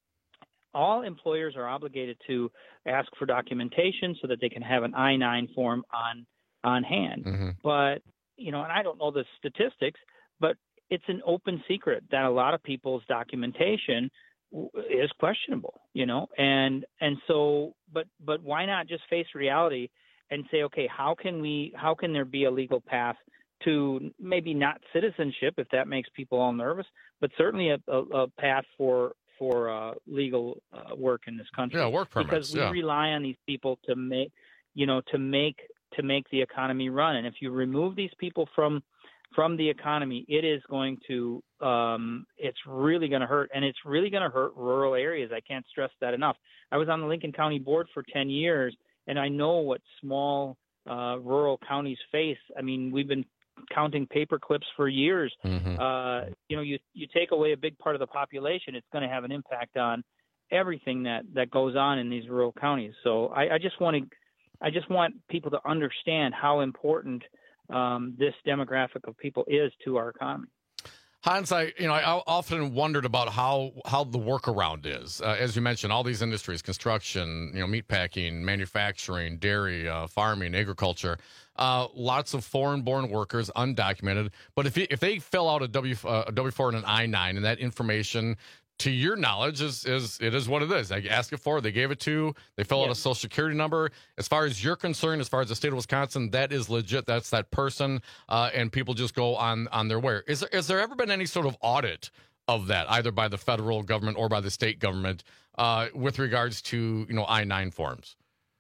all employers are obligated to ask for documentation so that they can have an I nine form on on hand.
Mm-hmm.
But, you know, and I don't know the statistics, but it's an open secret that a lot of people's documentation is questionable, you know, and and so but but why not just face reality and say, OK, how can we how can there be a legal path to maybe not citizenship, if that makes people all nervous, but certainly a, a, a path for for uh, legal uh, work in this country.
Yeah, work permits.
Because we
yeah.
rely on these people to make, you know, to make to make the economy run. And if you remove these people from from the economy, it is going to, um, it's really going to hurt, and it's really going to hurt rural areas. I can't stress that enough. I was on the Lincoln County Board for ten years, and I know what small uh, rural counties face. I mean, we've been counting paper clips for years.
Mm-hmm.
Uh, you know, you you take away a big part of the population, it's going to have an impact on everything that, that goes on in these rural counties. So I, I just want to, I just want people to understand how important um, this demographic of people is to our economy.
Hans, I you know I often wondered about how how the workaround is. Uh, as you mentioned, all these industries: construction, you know, meatpacking, manufacturing, dairy, uh, farming, agriculture. Uh, lots of foreign-born workers, undocumented. But if if they fill out a W uh, a W four and an I nine, and that information, to your knowledge, is is it is what it is. I ask it for, they gave it to, they fill out a social security number. As far as you're concerned, as far as the state of Wisconsin, that is legit. That's that person, uh, and people just go on on their way. Is there, is there ever been any sort of audit of that, either by the federal government or by the state government, uh, with regards to you know I nine forms?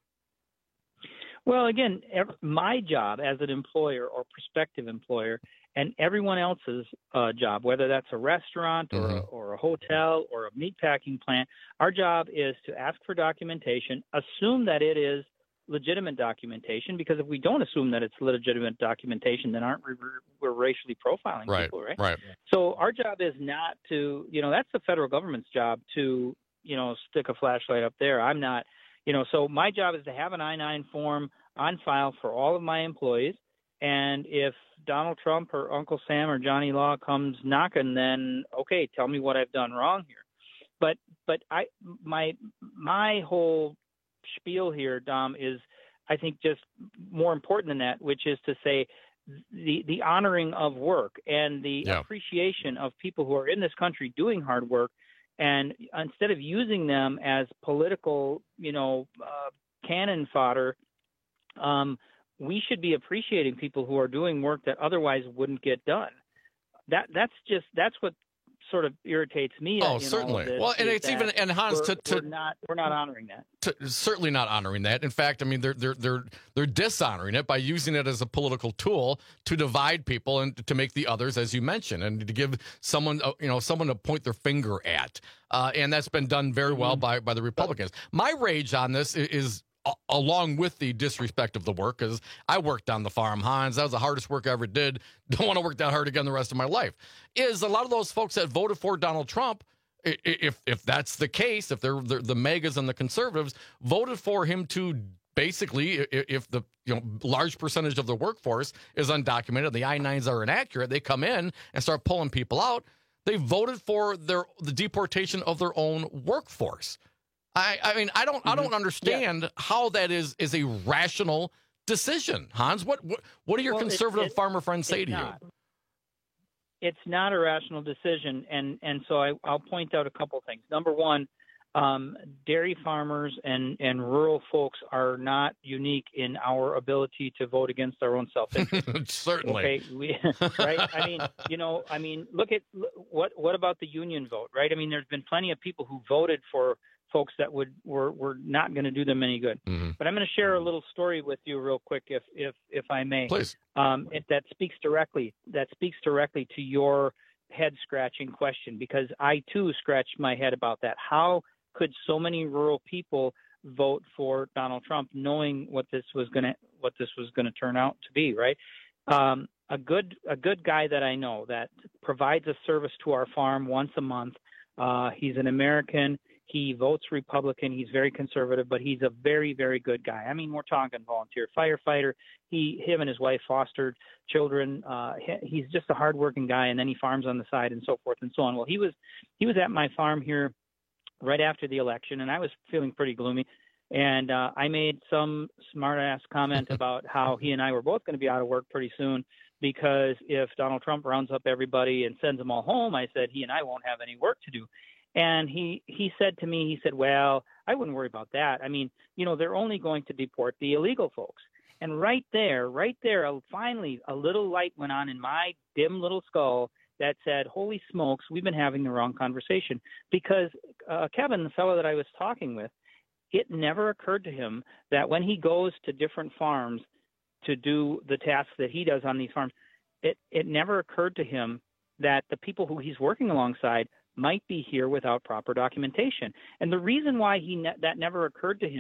Well, again, ev- my job as an employer or prospective employer, and everyone else's uh, job, whether that's a restaurant or,
Mm-hmm.
a, or a hotel or a meatpacking plant, our job is to ask for documentation, assume that it is legitimate documentation, because if we don't assume that it's legitimate documentation, then aren't we, we're racially profiling
Right,
people, right?
right.
So our job is not to, you know, that's the federal government's job to, you know, stick a flashlight up there. I'm not, you know, so my job is to have an I nine form on file for all of my employees. And if Donald Trump or Uncle Sam or Johnny Law comes knocking, then okay, tell me what I've done wrong here. But but I my my whole spiel here, Dom, is I think just more important than that, which is to say the the honoring of work and the
Yeah.
appreciation of people who are in this country doing hard work, and instead of using them as political, you know, uh, cannon fodder. Um, we should be appreciating people who are doing work that otherwise wouldn't get done. That that's just that's what sort of irritates me.
Oh,
in
certainly.
All of this,
Well, and
is
it's even
that
and Hans
we're,
to, to
we're not we're not honoring that.
To, certainly not honoring that. In fact, I mean they're they're they're they're dishonoring it by using it as a political tool to divide people and to make the others, as you mentioned, and to give someone uh, you know someone to point their finger at. Uh, and that's been done very well by by the Republicans. My rage on this is. is along with the disrespect of the work, because I worked on the farm, Hans. That was the hardest work I ever did. Don't want to work that hard again the rest of my life. Is a lot of those folks that voted for Donald Trump, if if that's the case, if they're, they're the megas and the conservatives, voted for him to basically, if the you know large percentage of the workforce is undocumented, the I nines are inaccurate, they come in and start pulling people out. They voted for their the deportation of their own workforce. I, I mean, I don't, mm-hmm. I don't understand yeah. how that is is a rational decision, Hans. What what, what do your
well,
conservative
it, it,
farmer friends say to
not.
you?
It's not a rational decision, and and so I, I'll point out a couple things. Number one, um, dairy farmers and and rural folks are not unique in our ability to vote against our own self-interest.
Certainly.
Okay, we, right? I mean, you know, I mean, look at what what about the union vote, right? I mean, there's been plenty of people who voted for folks that would were were not going to do them any good.
Mm-hmm.
But I'm going to share a little story with you real quick, if if if I may.
Please.
Um, it, that speaks directly that speaks directly to your head scratching question, because I too scratched my head about that. How could so many rural people vote for Donald Trump, knowing what this was going to what this was going to turn out to be? Right. Um, a good a good guy that I know that provides a service to our farm once a month. Uh, he's an American. He votes Republican. He's very conservative, but he's a very, very good guy. I mean, we're talking volunteer firefighter. He, him and his wife fostered children. Uh, he, he's just a hardworking guy, and then he farms on the side and so forth and so on. Well, he was, he was at my farm here right after the election, and I was feeling pretty gloomy. And uh, I made some smart-ass comment about how he and I were both going to be out of work pretty soon, because if Donald Trump rounds up everybody and sends them all home, I said he and I won't have any work to do. And he, he said to me, he said, well, I wouldn't worry about that. I mean, you know, they're only going to deport the illegal folks. And right there, right there, finally, a little light went on in my dim little skull that said, holy smokes, we've been having the wrong conversation. Because uh, Kevin, the fellow that I was talking with, it never occurred to him that when he goes to different farms to do the tasks that he does on these farms, it, it never occurred to him that the people who he's working alongside might be here without proper documentation. And the reason why he ne- that never occurred to him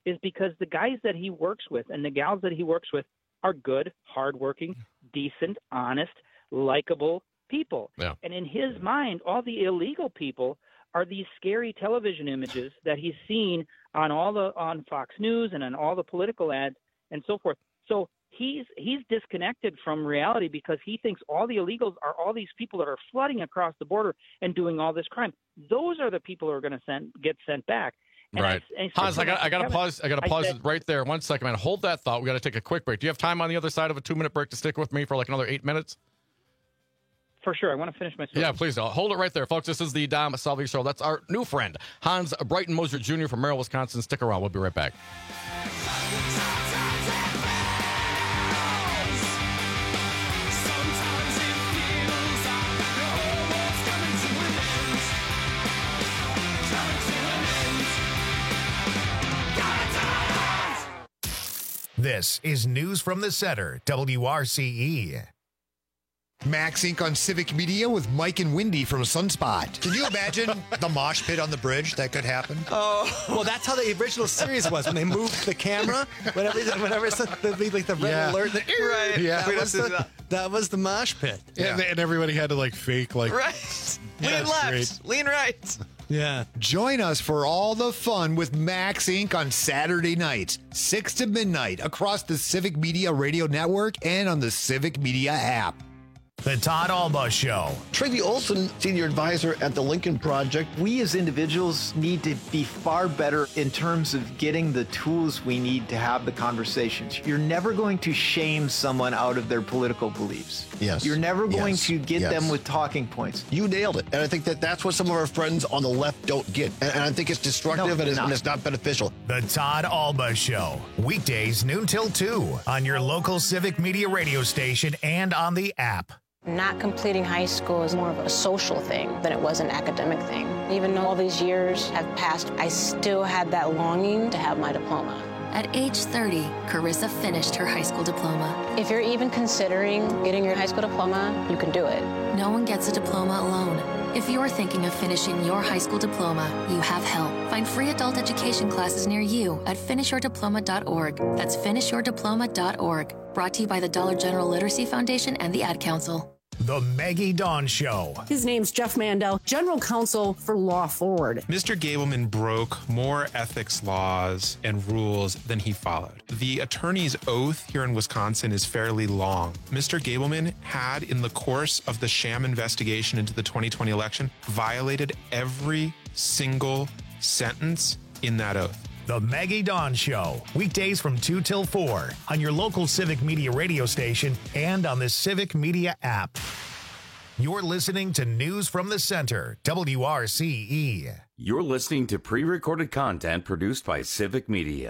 is because the guys that he works with and the gals that he works with are good, hardworking, decent, honest, likable people.
Yeah.
And in his mind, all the illegal people are these scary television images that he's seen on all the on Fox News and on all the political ads and so forth. So he's he's disconnected from reality because he thinks all the illegals are all these people that are flooding across the border and doing all this crime. Those are the people who are going to send get sent back. And
right.
I, I
Hans, I got I got to
Kevin,
pause. I got to pause
said,
it right there. One second, man. Hold that thought. We got to take a quick break. Do you have time on the other side of a two minute break to stick with me for like another eight minutes?
For sure. I want to finish my story.
Yeah, please do. Hold it right there, folks. This is the Dom Salvia Show. That's our new friend, Hans Brighton Moser Junior from Merrill, Wisconsin. Stick around. We'll be right back.
This is News from the Center, W R C E.
Max Incorporated on Civic Media with Mike and Wendy from Sunspot.
Can you imagine the mosh pit on the bridge that could happen?
Oh, well, that's how the original series was when they moved the camera. Whenever, whenever it's the, like the red
Yeah.
alert, the,
Right. Yeah.
that, was the, that was the mosh pit.
Yeah. And, and everybody had to like fake like.
Right.
Lean
That's
left,
great.
lean right.
Yeah.
Join us for all the fun with Max Incorporated on Saturday nights, six to midnight, across the Civic Media Radio Network and on the Civic Media app.
The Todd Alba Show.
Tracy Olson, Senior Advisor at the Lincoln Project.
We as individuals need to be far better in terms of getting the tools we need to have the conversations. You're never going to shame someone out of their political beliefs.
Yes.
You're never going
Yes.
to get
Yes.
them with talking points.
You nailed it. And I think that that's what some of our friends on the left don't get. And, and I think it's destructive
No,
and, it's,
not.
and it's not beneficial.
The Todd Alba Show. Weekdays, noon till two on your local Civic Media radio station and on the app.
Not completing high school is more of a social thing than it was an academic thing. Even though all these years have passed, I still had that longing to have my diploma.
At age thirty, Carissa finished her high school diploma.
If you're even considering getting your high school diploma, you can do it.
No one gets a diploma alone. If you're thinking of finishing your high school diploma, you have help. Find free adult education classes near you at finish your diploma dot org. That's finish your diploma dot org. Brought to you by the Dollar General Literacy Foundation and the Ad Council.
The Maggie Dawn Show.
His name's Jeff Mandel, General Counsel for Law Forward.
Mister Gableman broke more ethics laws and rules than he followed. The attorney's oath here in Wisconsin is fairly long. Mister Gableman had, in the course of the sham investigation into the twenty twenty election, violated every single sentence in that oath.
The Maggie Dawn Show. Weekdays from two till four on your local Civic Media radio station and on the Civic Media app. You're listening to News from the Center, W R C E.
You're listening to pre-recorded content produced by Civic Media.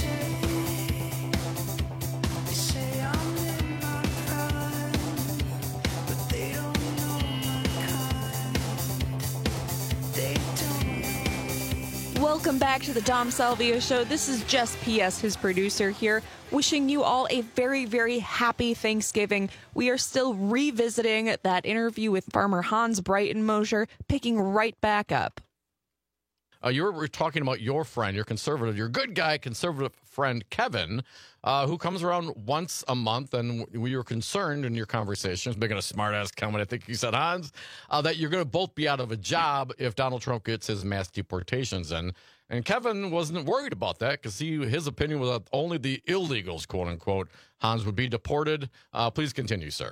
Welcome back to the Dom Salvia Show. This is Jess P S, his producer here, wishing you all a very, very happy Thanksgiving. We are still revisiting that interview with farmer Hans Brighton Moser, picking right back up.
Uh, you were, were talking about your friend, your conservative, your good guy, conservative friend, Kevin, uh, who comes around once a month. And we were concerned in your conversations, making a smart ass comment, I think you said, Hans, uh, that you're going to both be out of a job if Donald Trump gets his mass deportations in. And Kevin wasn't worried about that because he his opinion was that only the illegals, quote unquote, Hans, would be deported. Uh, please continue, sir.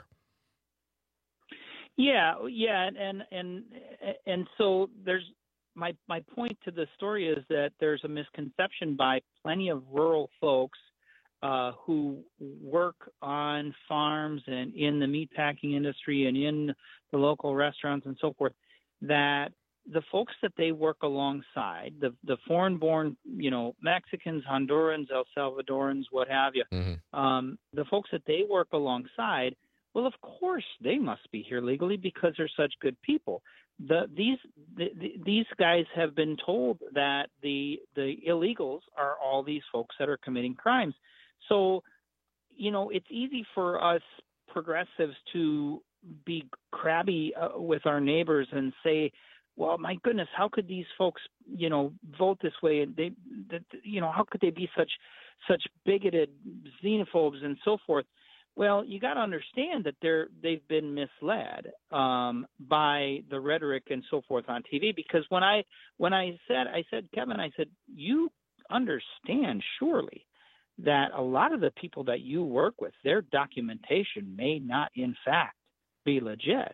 Yeah, yeah, and and and so there's my my point to the story is that there's a misconception by plenty of rural folks uh, who work on farms and in the meatpacking industry and in the local restaurants and so forth, that the folks that they work alongside, the the foreign-born, you know, Mexicans, Hondurans, El Salvadorans, what have you,
mm-hmm.
um, the folks that they work alongside, well, of course they must be here legally because they're such good people. The these the, the, these guys have been told that the the illegals are all these folks that are committing crimes. So, you know, it's easy for us progressives to be crabby uh, with our neighbors and say, well, my goodness, how could these folks, you know, vote this way? And they, that, you know, how could they be such, such bigoted xenophobes and so forth? Well, you got to understand that they're they've been misled um, by the rhetoric and so forth on T V. Because when I when I said I said Kevin, I said you understand surely that a lot of the people that you work with, their documentation may not in fact be legit.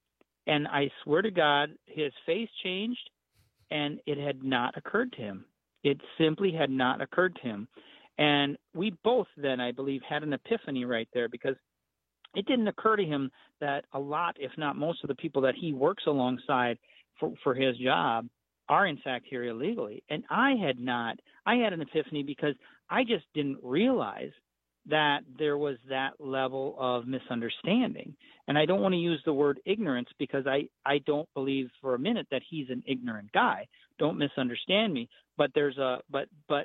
And I swear to God, his face changed, and it had not occurred to him. It simply had not occurred to him. And we both then, I believe, had an epiphany right there, because it didn't occur to him that a lot, if not most of the people that he works alongside for, for his job are in fact here illegally. And I had not, I had an epiphany because I just didn't realize that there was that level of misunderstanding. And I don't want to use the word ignorance, because I, I don't believe for a minute that he's an ignorant guy. Don't misunderstand me. But there's a, but, but,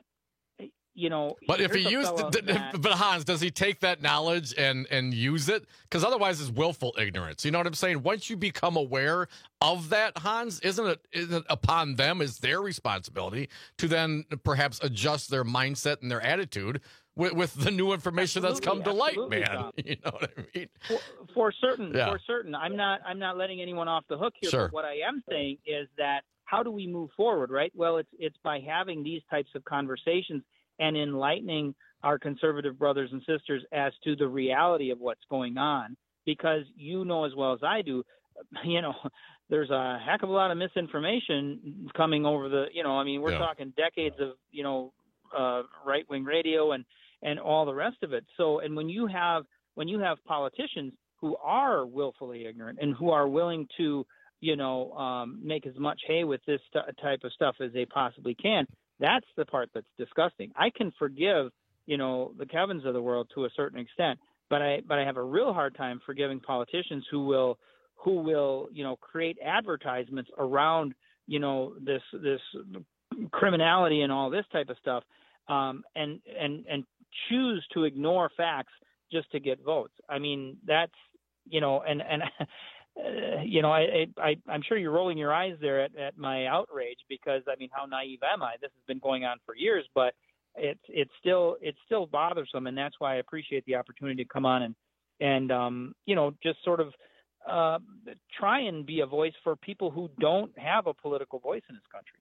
you know,
but if he
here's a
used,
fellow
th-
that-
but Hans, does he take that knowledge and and use it? Because otherwise, it's willful ignorance. You know what I'm saying? Once you become aware of that, Hans, isn't it isn't it upon them, is their responsibility to then perhaps adjust their mindset and their attitude with, with the new information
Absolutely,
that's come to light,
absolutely,
man.
Tom.
You know what I mean?
For, for certain,
Yeah.
for certain. I'm not I'm not letting anyone off the hook here.
Sure.
But what I am saying is that how do we move forward, right? Well, it's it's by having these types of conversations and enlightening our conservative brothers and sisters as to the reality of what's going on. Because you know as well as I do, you know, there's a heck of a lot of misinformation coming over the, you know, I mean, we're
Yeah.
talking decades of, you know, uh, right-wing radio and, and all the rest of it. So, and when you have, when you have politicians who are willfully ignorant and who are willing to, you know, um, make as much hay with this t- type of stuff as they possibly can, that's the part that's disgusting. I can forgive, you know, the Kevins of the world to a certain extent, but I but I have a real hard time forgiving politicians who will who will, you know, create advertisements around, you know, this this criminality and all this type of stuff, um, and and and choose to ignore facts just to get votes. I mean, that's, you know, and and. Uh, you know, I, I, I'm sure you're rolling your eyes there at, at my outrage, because I mean, how naive am I? This has been going on for years, but it's it's still it's still bothersome, and that's why I appreciate the opportunity to come on and and um, you know, just sort of uh, try and be a voice for people who don't have a political voice in this country.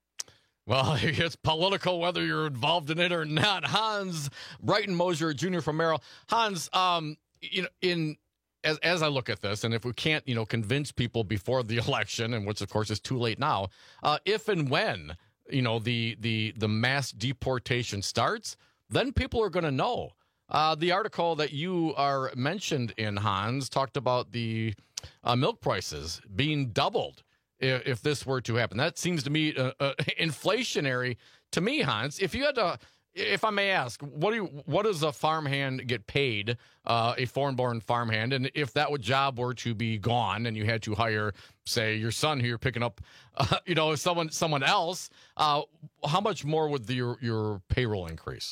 Well, it's political whether you're involved in it or not. Hans Breitenmoser Junior from Merrill. Hans, um, you know, in As, as I look at this, and if we can't, you know, convince people before the election, and which of course is too late now, uh, if and when, you know, the the the mass deportation starts, then people are going to know. Uh, the article that you are mentioned in, Hans, talked about the uh, milk prices being doubled if, if this were to happen. That seems to me uh, uh, inflationary to me, Hans. If you had to. If I may ask, what do you, what does a farmhand get paid, uh, a foreign-born farmhand? And if that would, job were to be gone and you had to hire, say, your son who you're picking up, uh, you know, someone someone else, uh, how much more would the, your, your payroll increase?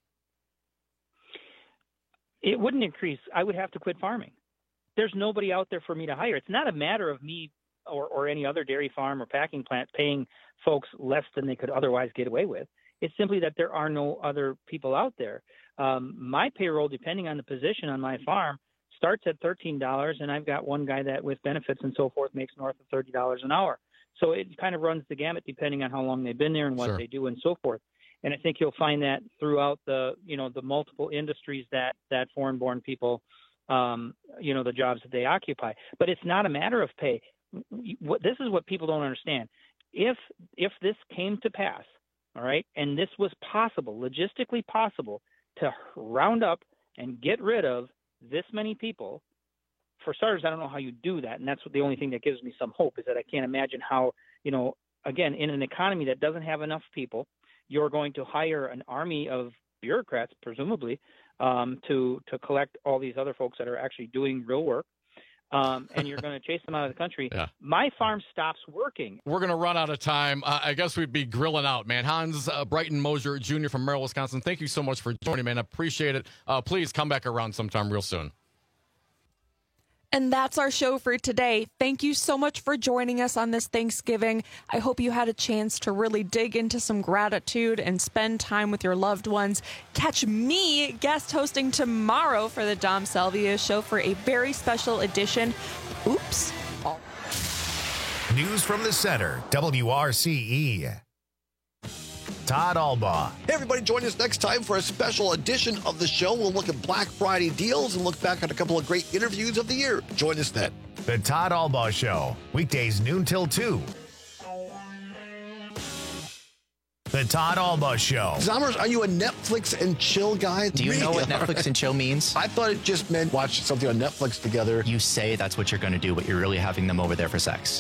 It wouldn't increase. I would have to quit farming. There's nobody out there for me to hire. It's not a matter of me or, or any other dairy farm or packing plant paying folks less than they could otherwise get away with. It's simply that there are no other people out there. Um, my payroll, depending on the position on my farm, starts at thirteen dollars, and I've got one guy that with benefits and so forth makes north of thirty dollars an hour. So it kind of runs the gamut depending on how long they've been there and what
Sure.
they do and so forth. And I think you'll find that throughout the, you know, the multiple industries that, that foreign-born people, um, you know, the jobs that they occupy. But it's not a matter of pay. What, this is what people don't understand. If if this came to pass, all right, and this was possible, logistically possible, to round up and get rid of this many people, for starters, I don't know how you do that, and that's the only thing that gives me some hope, is that I can't imagine how, you know, again, in an economy that doesn't have enough people, you're going to hire an army of bureaucrats, presumably, um, to to collect all these other folks that are actually doing real work. Um, and you're going to chase them out of the country.
Yeah.
My farm stops working.
We're going to run out of time. Uh, I guess we'd be grilling out, man. Hans uh, Breitenmoser Junior from Merrill, Wisconsin, thank you so much for joining, man. I appreciate it. Uh, please come back around sometime real soon.
And that's our show for today. Thank you so much for joining us on this Thanksgiving. I hope you had a chance to really dig into some gratitude and spend time with your loved ones. Catch me guest hosting tomorrow for the Dom Salvia Show for a very special edition. Oops.
News from the Center, W R C E. Todd Albaugh.
Hey, everybody, join us next time for a special edition of the show. We'll look at Black Friday deals and look back at a couple of great interviews of the year. Join us then.
The Todd Albaugh Show, weekdays noon till two. The Todd Albaugh Show.
Zommers, are you a Netflix and chill guy?
Do you
Me?
know what Netflix and chill means?
I thought it just meant watch something on Netflix together.
You say that's what you're going to do, but you're really having them over there for sex.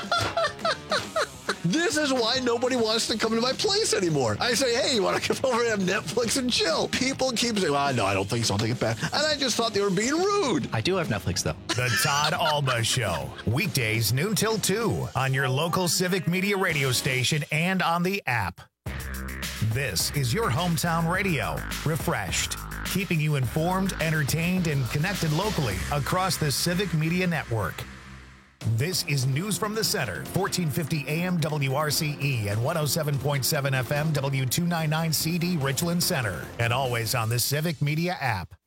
This is why nobody wants to come to my place anymore. I say, hey, you want to come over and have Netflix and chill? People keep saying, well, no, I don't think so. I'll take it back. And I just thought they were being rude.
I do have Netflix, though.
The Todd Albaugh Show, weekdays noon till two on your local Civic Media radio station and on the app. This is your hometown radio, refreshed, keeping you informed, entertained, and connected locally across the Civic Media Network. This is News from the Center, fourteen fifty A M W R C E and one oh seven point seven F M W two ninety-nine C D Richland Center, and always on the Civic Media app.